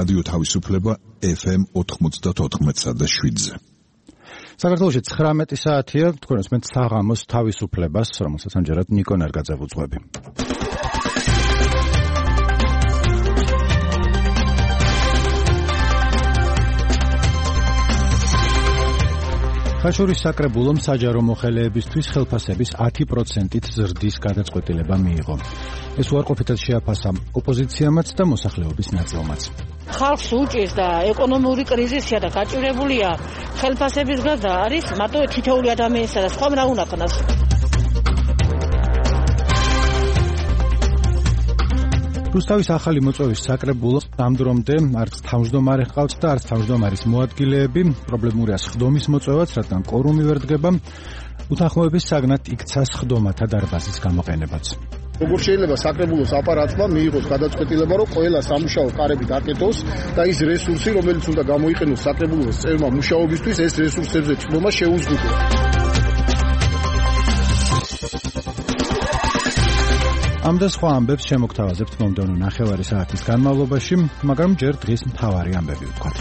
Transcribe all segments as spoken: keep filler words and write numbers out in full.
რადიო თავისუფლება ეფ ემ ოთხმოცდაოთხ და შვიდზე. საქართველოში ცხრამეტი საათია, თქვენს მე საღამოს თავისუფლებას, რომელსაც ამჯერად ნიკო ნერგაძე ვუძღვები. ხაშურის საკრებულომ საჯარო მოხელეებისთვის ხელფასების ათი პროცენტით ზრდის გადაწყვეტილება მიიღო. ეს უარყოფითად შეაფასა ოპოზიციამაც და მოსახლეობის ნაწილმაც. ხალხს უჭირს და ეკონომიური კრიზისია და გაჭირებულია ხელფასების გარდა არის მარტო თითოეული ადამიანისა და სხვა რა უნდა ქონას. რუსთავის ახალი მოწვევის საკრებულო ამ დრომდე არც თავმჯდომარე ჰყავს და არც თავმჯდომარის მოადგილეები, პრობლემურია სხდომის მოწვევაც, რადგან კორუმი ვერ დგება, უთანხმოების საგნად იქცა სხდომათა დარბაზის გამოყენებაც. როგორ შეიძლება საკრებულოს აპარატმა მიიღოს გადაწყვეტილება, რომ ყველა სამუშაო კარები დაკეტოს და ის რესურსი, რომელიც უნდა გამოიყენოს საკრებულოს წევრმა მუშაობისთვის, ეს რესურსებზე წვდომა შეუზღუდოს. ამ და სხვა ამბებს შემოგთავაზებთ მომდევნო ნახევარი საათის განმავლობაში, მაგრამ ჯერ დღის მთავარი ამბები ვთქვათ.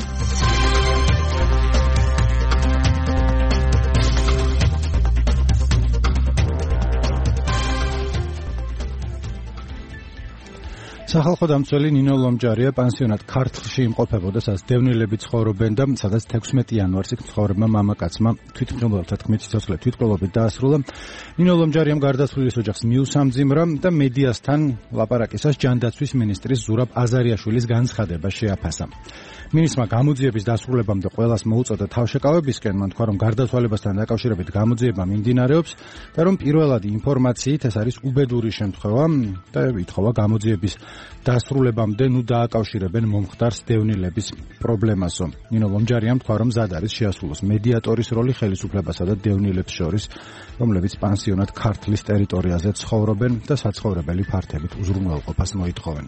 სახალხო დამცველი ნინო ლომჯარია პანსიონატ ქართლში იმყოფებოდა, სადაც დევნილები ცხოვრობენ და სადაც თექვსმეტი იანვარს იქ მცხოვრებმა მამაკაცმა თვითმხილველთა თქმით სიცოცხლე თვითმკვლელობით დაასრულა. ნინო ლომჯარიამ გარდაცვლილის ოჯახს მიუსამძიმრა და მედიასთან ლაპარაკისას ჯანდაცვის მინისტრის ზურაბ აზარიაშვილის განცხადება შეაფასა. მინისტრმა გამოძიების დასრულებამდე ყველას მოუწოდა თავშეკავებისკენ, მან თქვა, რომ გარდაცვალებასთან დაკავშირებით გამოძიება მიმდინარეობს და რომ პირველადი ინფორმაციით ეს არის უბედური შემთხვევა და ითხოვა გამოძიების დასრულებამდე ნუ დააკავშირებენ მომხდარს დევნილების პრობლემასო. ნინო ლომჯარიამ თქვა, რომ მზად არის შეასრულოს მედიატორის როლი ხელისუფლებასა და დევნილებს შორის, რომლებიც პანსიონატ ქართლის ტერიტორიაზე ცხოვრობენ და საცხოვრებელი ფართებით უზრუნველყოფას მოითხოვენ.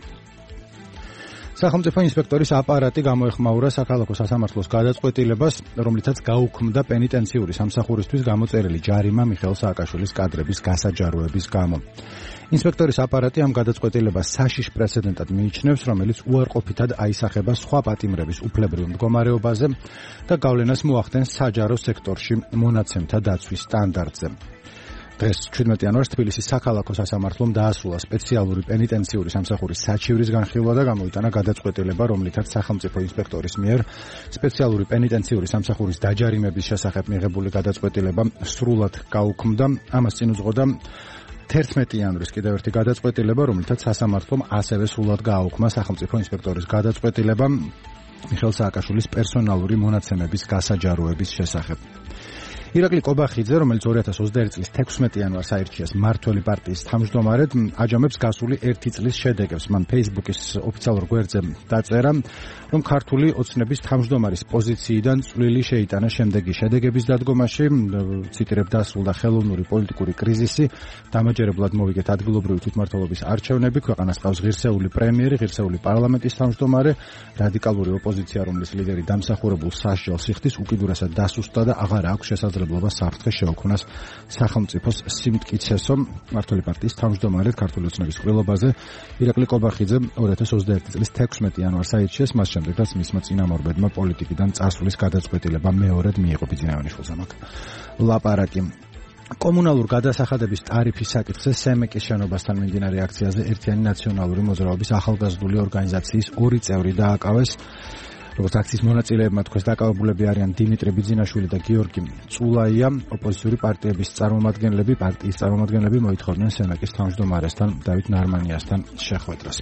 სახელმწიფო ინსპექტორის აპარატი გამოეხმაურა საქალაქო სასამართლოს გადაწყვეტილებას, რომლითაც გაუქმდა პენიტენციური სამსახურისთვის გამოწერილი ჯარიმა მიხეილ სააკაშვილის კადრების გასაჯაროების გამო. ინსპექტორის აპარატი ამ გადაწყვეტილებას საშიშ პრეცედენტად მიიჩნევს, რომელიც უარყოფითად აისახება სხვა პატიმრების უფლებრივ მდგომარეობაზე და გავლენას მოახდენს საჯარო სექტორში მონაცემთა დაცვის სტანდარტზე. დღეს შვიდმეტი იანვარს თბილისის საქალაქო სასამართლომ დაასრულა სპეციალური პენიტენციური სამსახურის საჩივრის განხილვა და გამოიტანა გადაწყვეტილება, რომლითაც სახელმწიფო ინსპექტორის მიერ სპეციალური პენიტენციური სამსახურის დაჯარიმების შესახებ მიღებული გადაწყვეტილება სრულად გაუქმდა. ამას წინ უძღოდა თერთმეტი იანვრის კიდევ ერთი გადაწყვეტილება, რომლითაც სასამართლომ ასევე სრულად გააუქმა სახელმწიფო ინსპექტორის გადაწყვეტილება მიხეილ სააკაშვილის პერსონალური მონაცემების გასაჯაროების შესახებ. ირაკლი კობახიძე, რომელიც ორი ათას ოცდაერთი წლის თექვსმეტი იანვარს აირჩიეს მმართველი პარტიის თავმჯდომარედ, აჯამებს გასული ერთი წლის შედეგებს. მან Facebook-ის ოფიციალურ გვერდზე დაწერა, რომ ქართული ოცნების თავმჯდომარის პოზიციიდან წვლილი შეიტანა შემდეგი შედეგების დადგომაში, ციტირებ, დასრულდა ხელოვნური პოლიტიკური კრიზისი, დამაჯერებლად მოვიგეთ ადგილობრივი თვითმმართველობის არჩევნები, ქვეყანას ყავს ღირსეული პრემიერი, ღირსეული პარლამენტის თავმჯდომარე, რადიკალური ოპოზიცია, რომლის ლიდერი დამსახურებულ სასჯელს იხდის, უკიდურესად დასუსტდა და აღარ აქვს შესაძლებლობა საფრთხე შეუქმნას სახელმწიფოს სიმტკიცესო. მმართველი პარტიის თავმჯდომარედ ქართული ოცნების ყრილობაზე ირაკლი კობახიძე ორი ათას ოცდაერთი წლის თექვსმეტი იანვარს აირჩიეს, მას შემდეგ რაც მისმა წინამორბედმა პოლიტიკიდან წასვლის გადაწყვეტილება მეორედ მიიღო. ბიძინავანიშვილს ამაქვს ლაპარაკი. კომუნალურ გადასახადების ტარიფის საკითხზე სემეკის შენობასთან მიმდინარე აქციაზე ერთიანი ნაციონალური მოძრაობის ახალგაზრდული ორგანიზაციის ორი წევრი დააკავეს. როგორც აქციის მონაწილეებმა თქვეს, დაკავებულები არიან დიმიტრი ბიძინაშვილი და გიორგი წულაია. ოპოზიციური პარტიების წარმომადგენლები, პარტიის წარმომადგენლები მოითხოვდნენ სენაკის თავმჯდომარესთან დავით ნარმანიასთან შეხვედრას.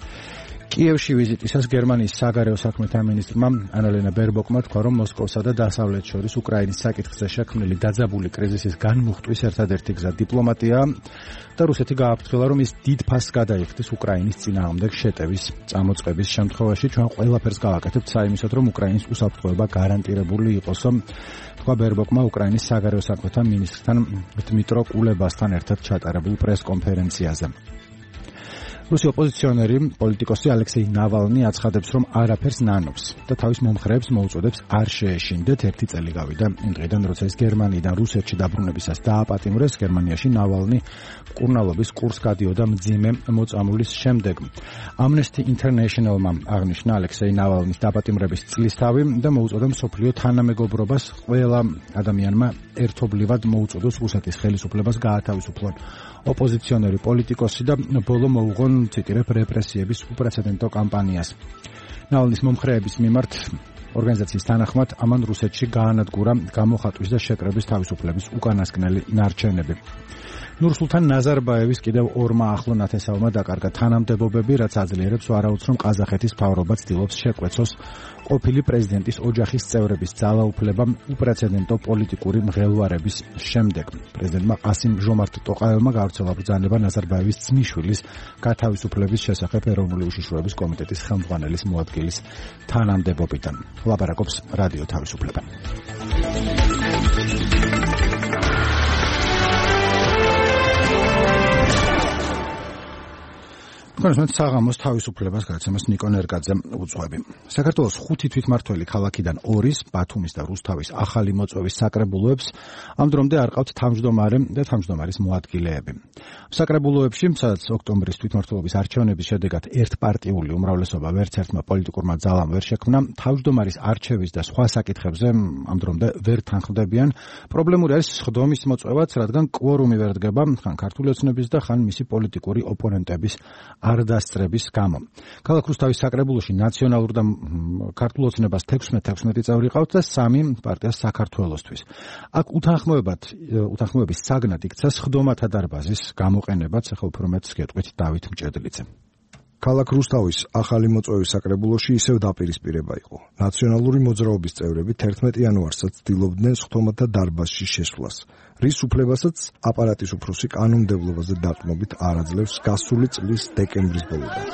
კიევში ვიზიტისას გერმანიის საგარეო საქმეთა მინისტრმა ანალენა ბერბოკმა თქვა, რომ მოსკოვსა და დასავლეთს შორის უკრაინის საკითხზე შექმნილი დაძაბული კრიზისის განმუხტვის ერთადერთი გზა დიპლომატიაა და რუსეთი გააფრთხილა, რომ ის დიდ ფასს გადაიხდის უკრაინის წინააღმდეგ შეტევის წამოწყების შემთხვევაში. ჩვენ ყველაფერს გავაკეთებთ საიმისოდ, რომ უკრაინის უსაფრთხოება გარანტირებული იყოსო, თქვა ბერბოკმა უკრაინის საგარეო საქმეთა მინისტრთან დმიტრო კულებასთან ერთად ჩატარებულ პრესკონფერენციაზე. რუსი ოპოზიციონერი პოლიტიკოსი ალექსეი ნავალნი აცხადებს, რომ არაფერს ნანობს და თავის მომხრეებს მოუწოდებს არ შეეშინდეთ. ერთი წელი გავიდა იმ დღიდან, როცა ის გერმანიიდან რუსეთში დაბრუნებისას დააპატიმრეს. გერმანიაში ნავალნი მკურნალობის კურსს გადიოდა მძიმე მოწამვლის შემდეგ. Amnesty International-მა აღნიშნა ალექსეი ნავალნის დაპატიმრების წლისთავი და მოუწოდა მსოფლიო თანამეგობრობას ყველა ადამიანმა ერთობლივად მოუწოდოს რუსეთის ხელისუფლებას გაათავისუფლონ ოპოზიციონერი პოლიტიკოსი და ბოლო მოუღონ, ციტირებ, რეპრესიების უპრეცედენტო კამპანიას. ნავალნის მომხრეების მიმართ ორგანიზაციის თანახმად ამან რუსეთში გაანადგურა გამოხატვის და შეკრების თავისუფლების უკანასკნელი ნარჩენები. ნურსულთან ნაზარბაევის კიდევ ორმა ახლო ნათესავმა დაკარგა თანამდებობები, რაც აძლიერებს ვარაუდს, რომ ყაზახეთის მთავრობა ცდილობს შეკვეცოს ყოფილი პრეზიდენტის ოჯახის წევრების ძალაუფლება უპრეცედენტო პოლიტიკური მღელვარების შემდეგ. პრეზიდენტმა ყასიმ ჟომართ ტოყაევმა გავრცელა ბრძანება ნაზარბაევის ძმისშვილის გათავისუფლების შესახებ ეროვნული უშიშროების კომიტეტის ხელმძღვანელის მოადგილის თანამდებობიდან. ლაპარაკობს რადიო თავისუფლება. კონსტანტ საღამოს თავისუფლებას გაცემას ნიკონ ერგაძემ უძღვები. საქართველოს ხუთი თვითმმართველი ქალაქიდან ორის, ბათუმის და რუსთავის ახალი მოწვევის საკრებულოებს ამ დრომდე არ ყავთ თავმჯდომარე და თავმჯდომარის მოადგილეები. საკრებულოებში, სადაც ოქტომბრის თვითმმართველობის არჩევნების შედეგად ერთპარტიული უმრავლესობა ვერც ერთმა პოლიტიკურმა ძალამ ვერ შექმნა, თავმჯდომარის არჩევის და სხვა საკითხებზე ამ დრომდე ვერ თანხმდებიან. პრობლემური არის სხდომის მოწვევაც, რადგან კვორუმი ვერ დგება ხან ქართული ოცნების და ხან მისი პოლიტიკური ოპონენტების არ დასწრების გამო. ქალაქ რუსთავის საკრებულოში ნაციონალურ და ქართულ ოცნებას თექვსმეტ თექვსმეტი წევრი ყავთ და სამი პარტია საქართველოსთვის. აქ უთანხმოებად უთანხმოების საგნად იქცა სხდომათა დარბაზის გამოყენებაც, ახლა უფრო მეტს გეტყვით დავით მჭედლიძე. ქალაქ რუსთავის ახალი მოწვევის საკრებულოში ისევ დაპირისპირება იყო. ნაციონალური მოძრაობის წევრები თერთმეტ იანვარსაც ცდილობდნენ სხდომათა დარბაზში შესვლას, რის უფლებასაც აპარატის უფროსი კანონმდებლობაზე დაყრდნობით არ აძლევს გასული წლის დეკემბრის ბოლოდან.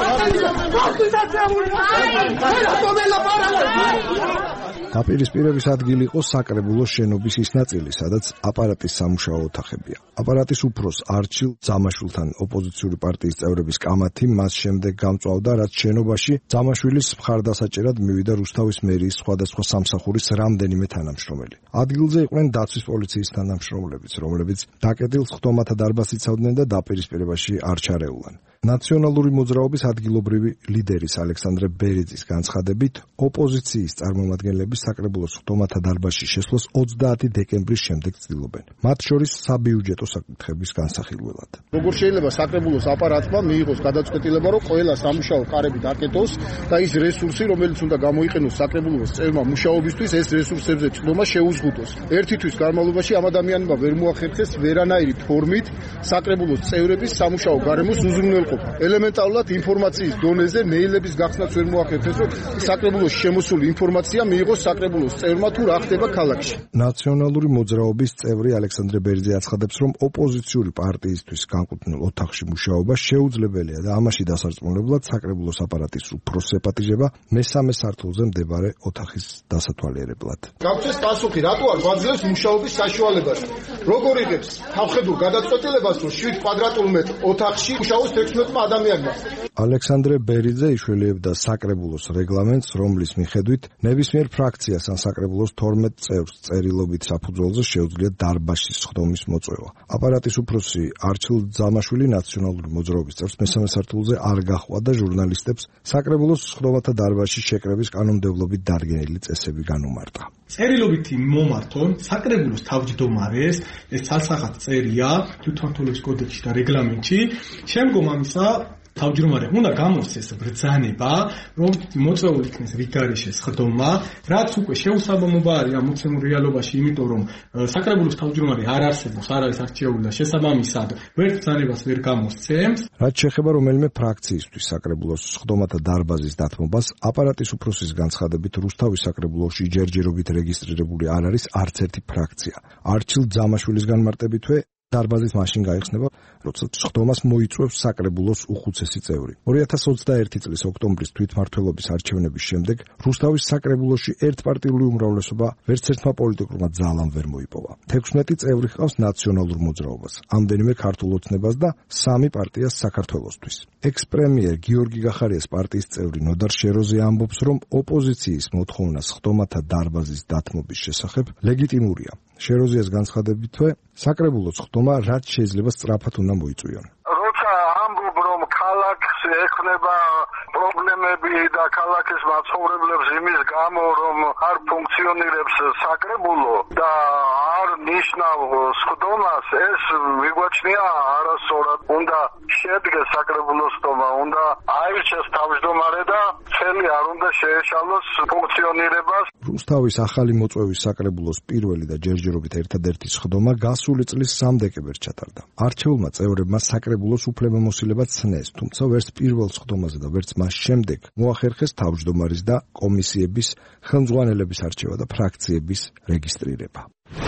დაპირისპირების ადგილი იყო საკრებულოს შენობის ის ნაწილი, სადაც აპარატის სამუშაო ოთახებია. აპარატის უფროს არჩილ ძამაშვილთან ოპოზიციური პარტიის წევრების კამათი მას შემდეგ გამწვავდა, რაც შენობაში ძამაშვილის მხარდასაჭერად მივიდა რუსთავის მერიის სხვადასხვა სამსახურის რამდენიმე თანამშრომელი. ადგილზე იყვნენ დაცვის პოლიციის თანამშრომლებიც, რომლებიც დაკეტილ სხდომათა დარბაზს იცავდნენ და დაპირისპირებაში არ ჩარეულან. ნაციონალური მოძრაობის ადგილობრივი ლიდერის ალექსანდრე ბერიძის განცხადებით, ოპოზიციის წარმომადგენლები საკრებულოს სხდომათა დარბაზში შესვლას ოცდაათი დეკემბრის შემდეგ ცდილობენ. მათ შორის საბიუჯეტო საკითხების განსახილველად. როგორ შეიძლება საკრებულოს აპარატმა მიიღოს გადაწყვეტილება, რომ ყველა სამუშაო კარები დაკეტოს და ის რესურსი, რომელიც უნდა გამოიყენოს საკრებულოს წევრმა მუშაობისთვის, ეს რესურსებზე წვდომა შეუზღუდოს. ერთი თვის განმავლობაში ამ ადამიანმა ვერ მოახერხეს ვერანაირი ფორმით საკრებულოს წევრების სამუშაო გარემოს უზრუნველყოფა. ელემენტარულად ინფორმაციის დონეზე მეილების გახსნაც ვერ მოახერხეს, რომ საკრებულოს შემოსული ინფორმაცია მიიღოს საკრებულოს წევრმა თუ რა ხდება ქალაქში. ნაციონალური მოძრაობის წევრი ალექსანდრე ბერიძე აცხადებს, რომ ოპოზიციური პარტიისთვის განკუთვნილ ოთახში მუშაობა შეუძლებელია და ამაში დასარწმუნებლად საკრებულოს აპარატის უფროს ეპატიჟება მესამე სართულზე მდებარე ოთახის დასათვალიერებლად. გაგვცეს პასუხი, რატო არ გვაძლევს მუშაობის საშუალებას? როგორ იღებს თავხედულ გადაწყვეტილებას, რომ შვიდ კვადრატულ მეტრ ოთახში მუშაობს თექვსმეტმა ადამიანმა? ალექსანდრე ბერიძე იშველებდა საკრებულოს რეგლამენტს, რომლის მიხედვით ნებისმიერ ფრაქციას ან საკრებულოს თორმეტ წევრს წერილობით საფუძველზე შეუძლია დარბაზში სხდომის მოწვევა. აპარატის უფროსი არჩილ ძამაშვილი ნაციონალური მოძრაობის წევრს მესამე სართულზე არ გაჰყვა და ჟურნალისტებს საკრებულოს სხდომათა დარბაზში შეკრების კანონმდებლობით დარგენილი წესები განუმარტა. წერილობითი მომართონ საკრებულოს თავმჯდომარეს, ეს ცალსახად წერია თვითმმართველობის კოდექსში და რეგლამენტში. შემდგომ ამისა თავმჯდომარე უნდა გამოსცეს ბრძანება, რომ მოწვეული იქნეს რიგგარეშე სხდომა, რაც უკვე შეუსაბამობა არის ამ მოცემულ რეალობაში, იმიტომ რომ საკრებულოს თავმჯდომარე არ არსებობს, არ არის არჩეული და შესაბამისად ვერც ბრძანებას ვერ გამოსცემს. რაც შეეხება რომელიმე ფრაქციისთვის საკრებულოს სხდომათა დარბაზის დათმობას, აპარატის უფროსის განცხადებით რუსთავის საკრებულოში ჯერჯერობით რეგისტრირებული არ არის არც ერთი ფრაქცია. არჩილ ძამაშვილის განმარტებითვე დარბაზის მაშინ გაიხსნება, როცა სხდომას მოიწვევს საკრებულოს უხუცესი წევრი. ორი ათას ოცდაერთი წლის ოქტომბრის თვითმმართველობის არჩევნების შემდეგ რუსთავის საკრებულოში ერთპარტიული უმრავლესობა ვერც ერთმა პოლიტიკურმა ძალამ ვერ მოიპოვა. თექვსმეტი წევრი ჰყავს ნაციონალურ მოძრაობას, ამდენიმე ქართულ ოცნებას და სამი პარტიას საქართველოსთვის. ექს-პრემიერ გიორგი გახარიას პარტიის წევრი ნოდარ შეროზე ამბობს, რომ ოპოზიციის მოთხოვნა სხდომათა დარბაზის დათმობის შესახებ ლეგიტიმურია. შეროზიას განცხადებითვე, საკრებულოს სხდომა რაც შეიძლება სწრაფად უნდა მოიწვიონ. როცა ამბობ, რომ ქალაქს ექნება პრობლემები და ქალაქის მაცხოვრებლებს იმის გამო, რომ არ ფუნქციონირებს საკრებულო და არ ნიშნავ სხდომას, ეს მიგვაჩნია არასწორად. უნდა შედგეს საკრებულოს სხდომა, უნდა აირჩეს თავმჯდომარე და წელი არ უნდა შეეშალოს ფუნქციონირებას. რუსთავის ახალი მოწვევის საკრებულოს პირველი და ჯერჯერობით ერთადერთი სხდომა გასული წლის სამ დეკემბერს ჩატარდა. არჩეულმა წევრებმა საკრებულოს უფლებამოსილებად ცნეს, თუმცა ვერც პირველ სხდომაზე და ვერც მას შემდეგ მოახერხეს თავმჯდომარის და კომისიების, ხელმძღვანელების არჩევა და ფრაქციების რეგისტრირება.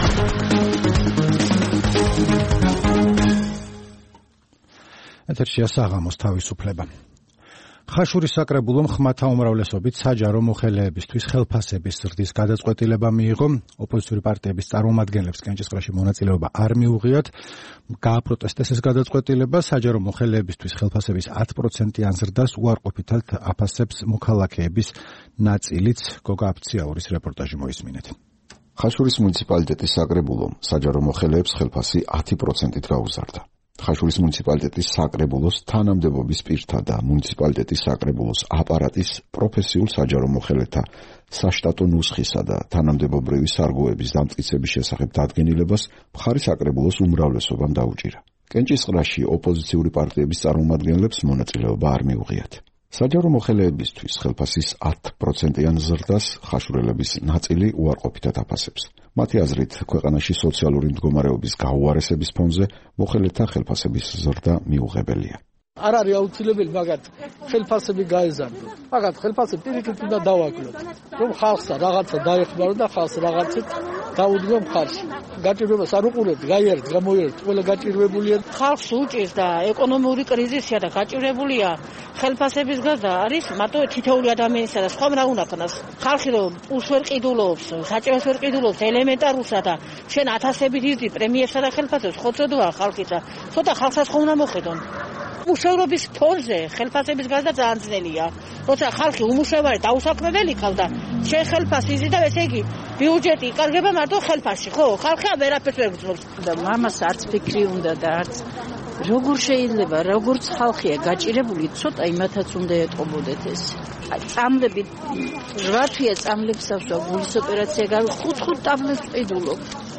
ეთერშია საღამოს თავისუფლება. ხაშურის საკრებულომ ხმათა უმრავლესობით საჯარო მოხელეებისთვის ხელფასების ზრდის გადაწყვეტილება მიიღო. ოპოზიციური პარტიების წარმომადგენლებს კენჭისყრაში მონაწილეობა არ მიუღიათ. გააპროტესტეს ეს გადაწყვეტილება. საჯარო მოხელეებისთვის ხელფასების ათი პროცენტიან ზრდას უარყოფითად აფასებს მოქალაქეების ნაწილიც. გოგა აფციაურის რეპორტაჟი მოისმინეთ. ხაშურის მუნიციპალიტეტის საკრებულომ საჯარო მოხელეებს ხელფასი ათი პროცენტით გაუზარდა. ხაშურის მუნიციპალიტეტის საკრებულოს თანამდებობის პირთა და მუნიციპალიტეტის საკრებულოს აპარატის პროფესიულ საჯარო მოხელეთა საშტატო ნუსხისა და თანამდებობრივი სარგოების დამტკიცების შესახებ დადგენილებას მხარი საკრებულოს უმრავლესობამ დაუჭირა. კენჭისყრაში ოპოზიციური პარტიების წარმომადგენლებს მონაწილეობა არ მიუღიათ. საჯარო მოხელეებისთვის ხელფასის ათი პროცენტიან ზრდას ხაშურელების ნაწილი უარყოფითად აფასებს. მათი აზრით, ქვეყანაში სოციალური მდგომარეობის გაუარესების ფონზე მოხელეთა ხელფასების ზრდა მიუღებელია. არ არის აუცილებელი მაგათ ხელფასები გაეზარდოს. მაგათ ხელფასები პირიქით უნდა დავაკლოთ, რომ ხალხსა რაღაცა დაეხმარო და ხალხს რაღაცით დაუდგო მხარში. გაჭირვებას არ უყურებთ, გაიარეთ, გამოიარეთ, ყველა გაჭირვებულია. ხალხს უჭირს და ეკონომიური კრიზისია და გაჭირვებულია. ხელფასების გარდა არის მარტო თითოეული ადამიანისა და სხვა რა უნდა ქნას. ხალხი რომ პულს ვერ ყიდულობს, საჭიროს ვერ ყიდულობს ელემენტარულსა და შენ ათასებით იზი პრემიებსა და ხელფასებს ხოცოდოა ხალხისა. ცოტა ხალხსაც ხომ უნდა მოხედონ. მუშაობის ფონზე ხელფასების გარდა ძალიან ძნელია. როცა ხალხი უმუშევარი დაუსაქმებელი ხალხა, შენ ხელფასი იზი და ესე იგი ბიუჯეტი იკარგება მარტო ხელფასში, ხო? ხალხი ვერაფერს ვერ გძნობს. და მამას არც ფიქრი უნდა და არც როგორ შეიძლება, როგორც ხალხია გაჭირებული, ცოტა იმათაც უნდა ეტყობოდეთ ეს. წამლები რვა თვეა წამლებს ავსვა, გულის ოპერაცია გავი, ხუთ-ხუთ ტაბლეტს ყიდულობ.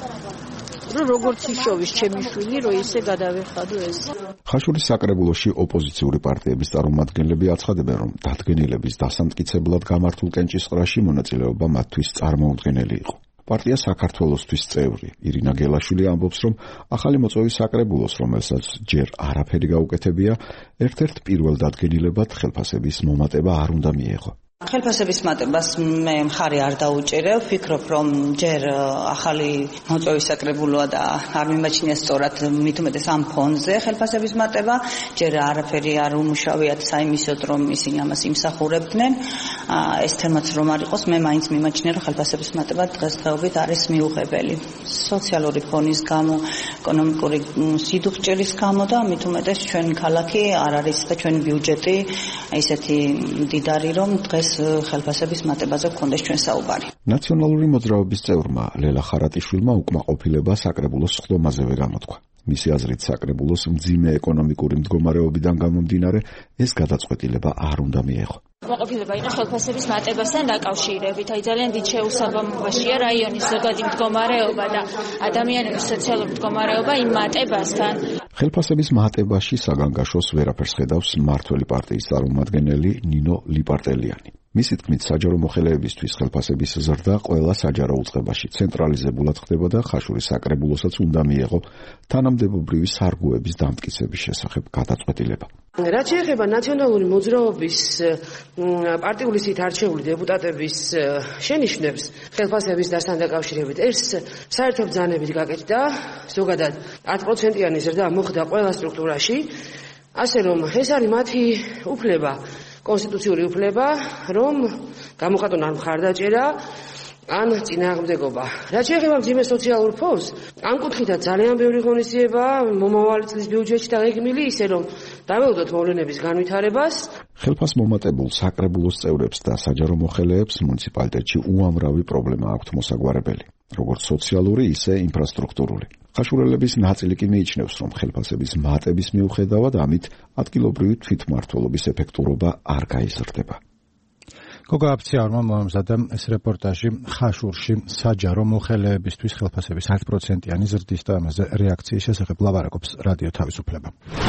როგორც იშოვის ჩემი შვილი, რომ ისე გადავეხადო ეს. ხაშურის საკრებულოში ოპოზიციური პარტიების წარმომადგენლები აცხადებენ, რომ დადგენილების დასამტკიცებლად გამართულ კენჭისყრაში მონაწილეობა მათთვის წარმოუდგენელი იყო. პარტია საქართველოსთვის წევრი ირინა გელაშვილი ამბობს, რომ ახალი მოწვევის საკრებულოს, რომელსაც ჯერ არაფერი გაუკეთებია, ერთ-ერთ პირველ დადგენილებად ხელფასების მომატება არ უნდა მიეღო. ხელფასების მატებას მე მხარი არ დაუჭერევ, ვფიქრობ, რომ ჯერ ახალი მოწვევის საკრებულოა და არ მიმაჩნია სწორად მით უმეტეს ამ ფონზე ხელფასების მატება, ჯერ არაფერი არ უმუშავიათ საიმისოდ, რომ ისინი ამას იმსახურებდნენ. ეს თემაც რომ არ იყოს, მე მაინც მიმაჩნია, რომ ხელფასების მატება დღესდღეობით არის მიუღებელი. სოციალური ფონის გამო, ეკონომიკური სიდუხჭერის გამო და მით უმეტეს ჩვენ ქალაქი არ არის და ჩვენი ბიუჯეტი ისეთი მდიდარი, რომ დღეს ხელფასების მატებაზე გქონდეს ჩვენ საუბარი. ნაციონალური მოძრაობის წევრმა ლელა ხარატიშვილმა უკმაყოფილება საკრებულოს სხდომაზევე გამოთქვა. მისი აზრით, საკრებულოს მძიმე ეკონომიკური მდგომარეობიდან გამომდინარე, ეს გადაწყვეტილება არ უნდა მიეღო. უკმაყოფილება იყო ხელფასების მატებასთან დაკავშირებით. აი ძალიან დიდ შეუსაბამობაშია რაიონის ზოგადი მდგომარეობა და ადამიანების სოციალური მდგომარეობა იმ მატებასთან. ხელფასების მატებაში საგანგაშოს ვერაფერს ხედავს მმართველი პარტიის წარმომადგენელი ნინო ლიპარტელიანი. მისი თქმით, საჯარო მოხელეებისთვის ხელფასების ზრდა ყველა საჯარო უწყებაში ცენტრალიზებულად ხდება და ხაშურის საკრებულოსაც უნდა მიეღო თანამდებობრივი სარგოების დამტკიცების შესახებ გადაწყვეტილება. რაც შეეხება ნაციონალური მოძრაობის პარტიული სიით არჩეული დეპუტატების შენიშვნებს ხელფასების დასთან დაკავშირებით, ეს საერთო ბრძანებით გაკეთდა, ზოგადად ათი პროცენტიანი ზრდა მოხდა ყველა სტრუქტურაში, ასე რომ ეს არის მათი უფლება, კონსტიტუციური უფლება, რომ გამოხატონ არ მხარდაჭერა ან წინააღმდეგობა. რაც შეეხება მძიმე სოციალურ ფონს, ამ კუთხითაც ძალიან ბევრი ღონისძიება მომავალი წლის ბიუჯეტში დაგეგმილი, ისე რომ დაველოდოთ მოვლენების განვითარებას. ხელფას მომატებულ საკრებულოს წევრებს და საჯარო მოხელეებს მუნიციპალიტეტში უამრავი პრობლემა აქვთ მოსაგვარებელი, როგორც სოციალური, ისე ინფრასტრუქტურული. ხაშურელების ნაწილი კი მიიჩნევს, რომ ხელფასების მატების მიუხედავად ამით ადგილობრივი თვითმმართველობის ეფექტურობა არ გაიზრდება. გოგა აფციარმა მოამზადა ეს რეპორტაჟი ხაშურში საჯარო მოხელეებისთვის ხელფასების ათი პროცენტიანი ზრდის და ამაზე რეაქციის შესახებ ლაპარაკობს რადიო თავისუფლება.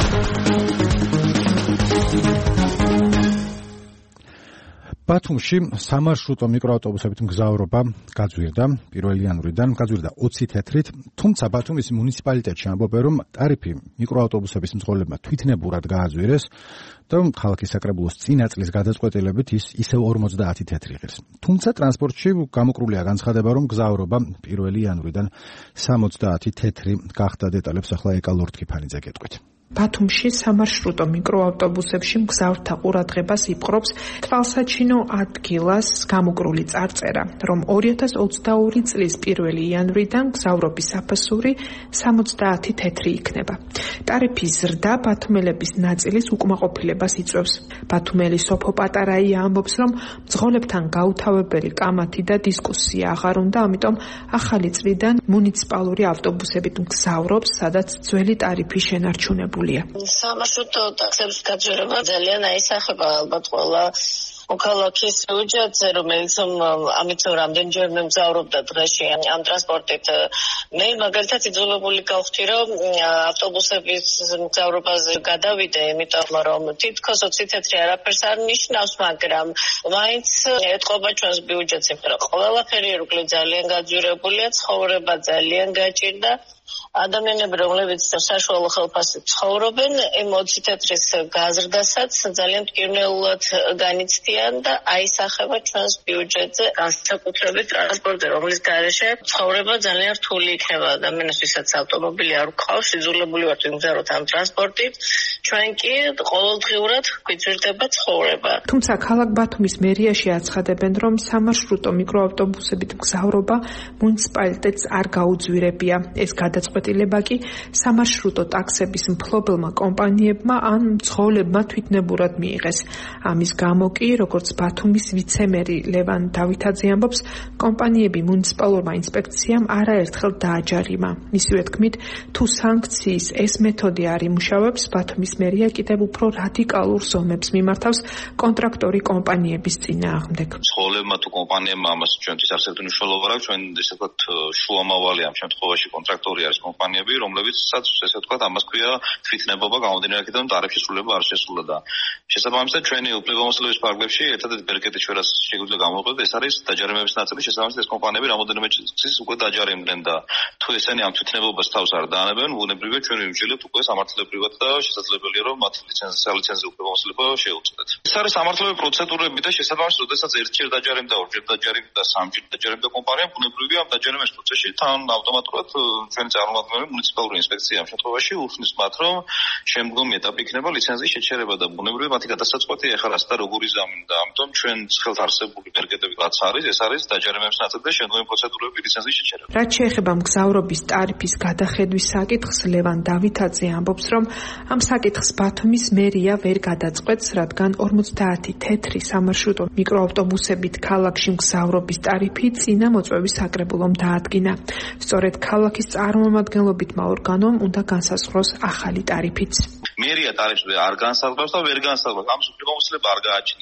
ბათუმში სამარშრუტო მიკროავტობუსებით მგზავრობა გაძვირდა პირველი იანვრიდან, გაძვირდა ოცი თეთრით, თუმცა ბათუმის მუნიციპალიტეტში ამბობენ, რომ ტარიფი მიკროავტობუსების მძღოლებმა თვითნებურად გააძვირეს და ქალაქის საკრებულოს წინა წლის გადაწყვეტილებით ის ისევ ორმოცდაათი თეთრი ღირს. თუმცა ტრანსპორტში გამოკრულია განცხადება, რომ მგზავრობა პირველი იანვრიდან სამოცდაათი თეთრი გახდა. დეტალებს ახლა ეკა ლორდკიფანიძე გეტყვით. ბათუმში სამარშრუტო მიკროავტობუსებში მგზავრთა ყურადღებას იპყრობს თვალსაჩინო ადგილას გამოკრული წარწერა, რომ ორი ათას ოცდაორი წლის პირველი იანვრიდან მგზავრობის საფასური სამოცდაათი თეთრი იქნება. ტარიფის ზრდა ბათუმელების ნაწილის უკმაყოფილებას იწვევს. ბათუმელი სოფო პატარაია ამბობს, რომ მძღოლებთან გაუთავებელი კამათი და დისკუსია აღარ უნდა, ამიტომ ახალი წლიდან მუნიციპალური ავტობუსებით მგზავრობს, სადაც ძველი ტარიფი შენარჩუნებულია. სამარშრუტო ტაქსების გაძვირება ძალიან აისახება ალბათ ყველა მოქალაქის ბიუჯეტზე, რომელიც ამით რამდენჯერ მგზავრობდა დღეში ამ ტრანსპორტით. მე მაგალითად იძულებული გავხდი, რომ ავტობუსების მგზავრობაზე გადავიდე, იმიტომ რომ თითქოს ოცი თეთრი არაფერს არ ნიშნავს, მაგრამ მაინც ეთყობა ჩვენს ბიუჯეტს, იმიტომ რომ ყველაფერი ერუკლი ძალიან გაძვირებულია, ცხოვრება ძალიან გაჭირდა. ადამიანები, რომლებიც საშუალო ხელფასით ცხოვრობენ, იმ ოცი თეთრის გაზრდასაც ძალიან მტკივნეულად განიცდიან და აისახება ჩვენს ბიუჯეტზე, განსაკუთრებით ტრანსპორტზე, რომლის გარეშე ცხოვრება ძალიან რთული იქნება ადამიანებს, ვისაც ავტომობილი არ გვყავს, იძულებული ვართ ვიმგზავროთ ამ ტრანსპორტით, ჩვენ კი ყოველდღიურად გვიძვირდება ცხოვრება. თუმცა ქალაქ ბათუმის მერიაში აცხადებენ, რომ სამარშრუტო მიკროავტობუსებით მგზავრობა მუნიციპალიტეტს არ გაუძვირებია. ეს გადაწყვეტილება კი სამარშრუტო ტაქსების მფლობელმა კომპანიებმა ან მძღოლებმა თვითნებურად მიიღეს. ამის გამო კი, როგორც ბათუმის ვიცემერი ლევან დავითაძე ამბობს, კომპანიები მუნიციპალურმა ინსპექციამ არაერთხელ დააჯარიმა. მისივე თქმით, თუ სანქციის ეს მეთოდი არ იმუშავებს, ბათუმის მერია კიდევ უფრო რადიკალურ ზომებს მიმართავს კონტრაქტორი კომპანიების წინააღმდეგ. მძღოლებმა თუ კომპანიებმა ამას ჩვენთვის არსებითი მნიშვნელობა აქვს, ჩვენ ესე ვთქვათ შუამავალი ამ შემთხვევაში კონტრაქტორი არის კომპანიები, რომლებიცაც ესე ვთქვათ ამას ქვია თვითნებობა გამომდინარე იქიდან, რომ ტარიფის სრულება არ შესრულა და შესაბამისად ჩვენი უფლებამოსილების ფარგლებში ერთადერთი ბერკეტი ჩვენ რაც შეგვიძლია გამოვიყენოთ, ეს არის დაჯარიმების ნაწილი. შესაბამისად ეს კომპანიები რამოდენიმე წლის უკვე დაჯარიმდნენ და თუ ესენი ამ თვითნებობას თავს არ დაანებენ, ბუნებრივია ჩვენ ვიმსჯელებთ უკვე სამართლებრივად და შესაძლებელია რომ მათ ლიცენზია ლიცენზია უფლებამოსილება შეუწყდეთ. ეს არის სამართლებრივი პროცედურები და შესაბამისად, როდესაც ერთჯერ დაჯარიმდა, ორჯერ დაჯარიმდა, სამჯერ დაჯარიმდა კომპანია, ბუნებრივია ამ დაჯარიმების პროცესში თან ავტომატურად ჩვენი წარმომადგენელი მუნიციპალური ინსპექცია ამ შემთხვევაში უშნის მათ, რომ შემდგომი ეტაპი იქნება ლიცენზიის შეჩერება და ბუნებრივია მათი გადასაწყვეტია ეხლა რას და როგორი ზამნი და ამიტომ ჩვენ ხელთ არსებული ბერკეტები რაც არის, ეს არის დაჯარიმების ნაწილი და შემდგომი პროცედურები ლიცენზიის შეჩერება. რაც შეეხება მგზავრობის ტარიფის გადახედვის საკითხს, ლევან დავითაძე ამბობს, რომ ამ საკითხს ბათუმის მერია ვერ გადაწყვეტს, რადგან ორმოცდაათი თეთრი სამარშრუტო მიკროავტობუსებით ქალაქში მგზავრობის ტარიფი წინა მოწვევის საკრებულომ დაადგინა. სწორედ ქალაქის წარმომადგენლობითმა ორგანომ უნდა განსაზღვროს ახალი ტარიფიც. მერია ტარიფს არ განსაზღვრავს და ვერ განსაზღვრავს. ამ უფლებამოსილება არ გააჩნია.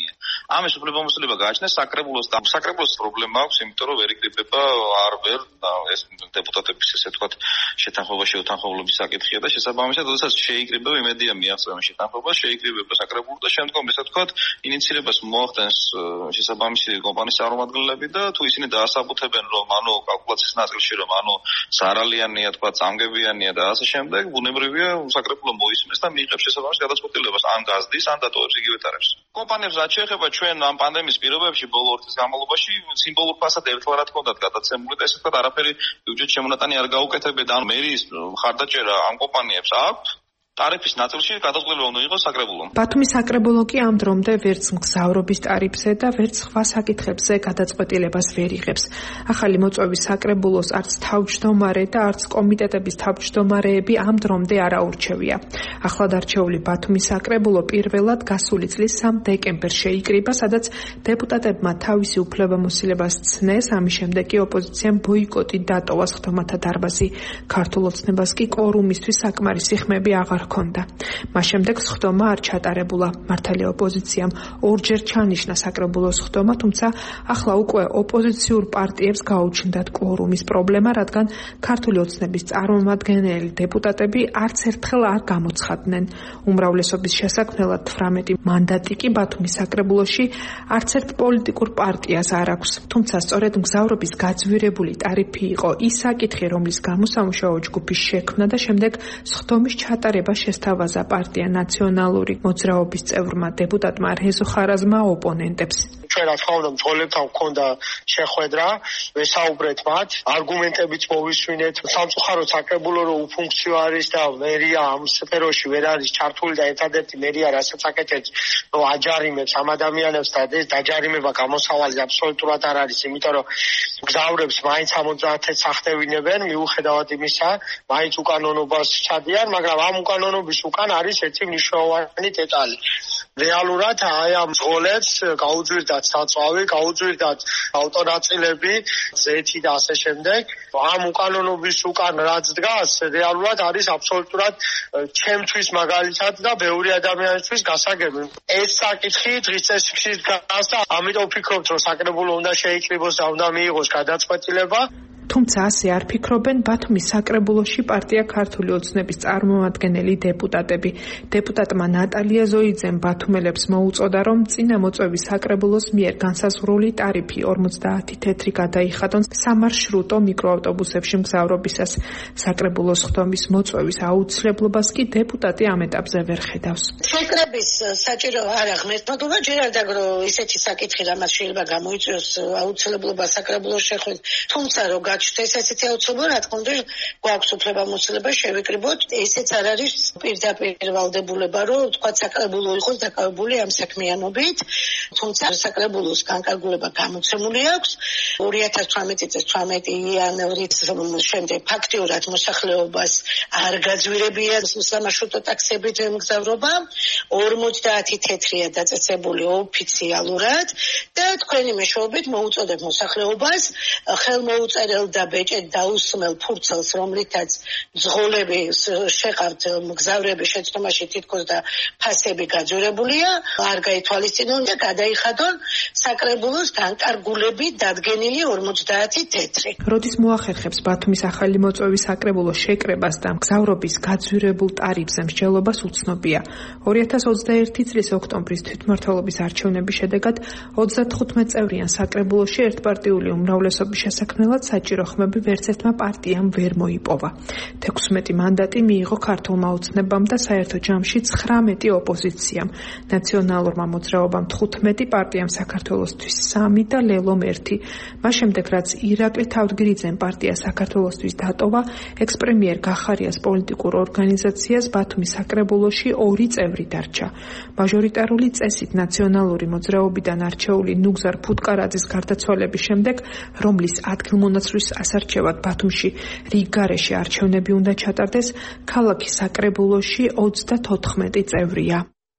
ამის უფლებამოსილება გააჩნია საკრებულოს და საკრებულოს პრობლემა აქვს, იმიტომ რომ ვერ იკრიბება არ ვერ ეს დეპუტატების ესე ვთქვათ შეთანხმება შეუთანხმებლობის საკითხია და შესაბამისად, როდესაც შეიკრიბება იმედია მიაღწევა შეთანხმება, შეიკრიბება საკრებულო და შემდგომ ესე ვთქვათ ინიციირებას მოახდენს შესაბამისი კომპანიის წარმომადგენლები და თუ ისინი დაასაბუთებენ რომ ანუ კალკულაციის ნაწილში რომ ანუ ზარალიანია თქვა წამგებიანია და ასე შემდეგ, ბუნებრივია საკრებულო მოისმენს და მიიღებს შესაბამის გადაწყვეტილებას ან გაზდის ან დატოვებს იგივე ტარიფს. კომპანიებს რაც შეეხება ჩვენ ამ პანდემიის პირობებში ბოლო ორი წლის განმავლობაში სიმბოლურ ფასად ერთგვარად ჰქონდათ გადაცემული და ესე ვთქვათ არაფერი ბიუჯეტ შემონატანი არ გაუკეთებია და ანუ მერის ხარდაჭერა ამ კომპანიებს აქვთ ტარიფის ნაწილში გადაწყვეტილება უნდა იყოს საკრებულომ. ბათუმის საკრებულო კი ამ დრომდე ვერც მგზავრობის ტარიფზე და ვერც სხვა საკითხებზე გადაწყვეტილებას ვერ იღებს. ახალი მოწვევის საკრებულოს არც თავმჯდომარე და არც კომიტეტების თავმჯდომარეები ამ დრომდე არ აურჩევია. ახლად არჩეული ბათუმის საკრებულო პირველად გასული წლის სამი დეკემბერს შეიკრიბა, სადაც დეპუტატებმა თავისი უფლებამოსილებას ცნეს, ამის შემდეგ კი ოპოზიციამ ბოიკოტი დატოვა სხდომათა დარბაზი. ქართულ ოცნებას კი კვორუმისთვის საკმარისი ხმები აღარ ჰქონდა. მას შემდეგ სხდომა არ ჩატარებულა. მართალია ოპოზიციამ ორჯერ ჩანიშნა საკრებულოს სხდომა, თუმცა ახლა უკვე ოპოზიციურ პარტიებს გაუჩნდათ კვორუმის პრობლემა, რადგან ქართული ოცნების წარმომადგენელი დეპუტატები არც ერთხელ არ გამოცხადდნენ. უმრავლესობის შესაქმნელად თვრამეტი მანდატი კი ბათუმის საკრებულოში არც ერთ პოლიტიკურ პარტიას არ აქვს. თუმცა სწორედ მგზავრობის გაძვირებული ტარიფი იყო ის საკითხი, რომლის გამო სამუშაო ჯგუფის შექმნა და შემდეგ სხდომის ჩატარება შესთავაზა პარტია ნაციონალური მოძრაობის წევრმა დეპუტატმა რეზო ხარაზმა ოპონენტებს. ჩვენ რა თქმა უნდა მძღოლებთან გვქონდა შეხვედრა, ვესაუბრეთ მათ, არგუმენტებიც მოვისვინეთ. სამწუხაროდ საკრებულო რო უფუნქციო არის და მერია ამ სფეროში ვერ არის ჩართული და ერთადერთი მერია რასაც აკეთებს, რომ აჯარიმებს ამ ადამიანებს და ეს დაჯარიმება გამოსავალი აბსოლუტურად არ არის, იმიტომ რომ მგზავრებს მაინც ორმოცდაათს ახდევინებენ, მიუხედავად იმისა, მაინც უკანონობას ჩადიან, მაგრამ ამ უკანონობის უკან არის ერთი მნიშვნელოვანი დეტალი. რეალურად აი ამ მძღოლებს გაუძვირდათ საწვავი, გაუძვირდათ ავტონაწილები, ზეთი და ასე შემდეგ. ამ უკანონობის უკან რაც დგას, რეალურად არის აბსოლუტურად ჩემთვის მაგალითად და ბევრი ადამიანისთვის გასაგები. ეს საკითხი დღის წესრიგში დგას და ამიტომ ვფიქრობთ, რომ საკრებულო უნდა შეიკრიბოს და უნდა მიიღოს გადაწყვეტილება. თუმცა ასე არ ფიქრობენ ბათუმის საკრებულოში პარტია ქართული ოცნების წარმომადგენელი დეპუტატები. დეპუტატმა ნატალია ზოიძემ ბათუმელებს მოუწოდა, რომ წინა მოწვევის საკრებულოს მიერ განსაზღვრული ტარიფი ორმოცდაათი თეთრი გადაიხადონ სამარშრუტო მიკროავტობუსებში მგზავრობისას. საკრებულოს სხდომის მოწვევის აუცილებლობას კი დეპუტატი ამ ეტაპზე ვერ ხედავს. საკრების საჭირო არა ღმერთმადობა, ჯერ არ დაგრო ისეთი საკითხი, რამაც შეიძლება გამოიწვიოს აუცილებლობა საკრებულოს შეხვედრა. თუმცა რო გაჩნდეს ესეთი აუცილებლობა, რა თქმა უნდა, გვაქვს უფლებამოსილება შევიკრიბოთ. ესეც არ არის პირდაპირ ვალდებულება, რომ თქვა საკრებულო იყოს დაკავებული ამ საქმიანობით. თუმცა საკრებულოს განკარგულება გამოცემული აქვს. ორი ათას თვრამეტი წლის თვრამეტი იანვრის შემდეგ ფაქტიურად მოსახლეობას არ გაძვირებია სამარშრუტო ტაქსებით მგზავრობა. ორმოცდაათი თეთრია დაწესებული ოფიციალურად და თქვენი მეშვეობით მოუწოდებ მოსახლეობას ხელმოუწერელ და ბეჭედ დაუსმელ ფურცელს, რომლითაც მძღოლები შეყავთ მგზავრების შეცდომაში თითქოს და ფასები გაძვირებულია, არ გაითვალისწინონ და გადაიხადონ საკრებულოს განკარგულებით დადგენილი ორმოცდაათი თეთრი. როდის მოახერხებს ბათუმის ახალი მოწვევის საკრებულოს შეკრებას და მგზავრობის გაძვირებულ ტარიფზე მსჯელობას უცნობია. ორი ათას ოცდაერთი წლის ოქტომბრის თვითმმართველობის არჩევნების შედეგად ოცდათხუთმეტ წევრიან საკრებულოში ერთპარტიული უმრავლესობის შესაქმნელად საჭირო ხმები ვერც ერთმა პარტიამ ვერ მოიპოვა. თექვსმეტი მანდატი მიიღო ქართულმა ოცნებამ და საერთო ჯამში ცხრამეტი ოპოზიციამ. ნაციონალურმა მოძრაობამ თხუთმეტი, პარტიამ საქართველოსთვის სამი და ლელომ ერთი. მას შემდეგ, რაც ირაკლი თავდგრიძემ პარტია საქართველოსთვის დატოვა, ექს-პრემიერ გახარიას პოლიტიკურ ორგანიზაციას ბათუმის საკრებულოში ორი წევრი დარჩა. მაჟორიტარული წესით ნაციონალური მოძრაობიდან არჩეული ნუგზარ ფუტკარაძის გარდაცვალების შემდეგ, რომლის ადგილმონაცვლის ასარჩევად ბათუმში რიგგარეში არჩევნები უნდა ჩატარდეს, ქალაქის საკრებულოში ოცდათოთხმეტი წევრია.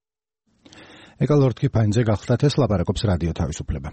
ეკალორთკი ფაინზე გახლდათ ეს ლაპარაკობს რადიო თავისუფლება.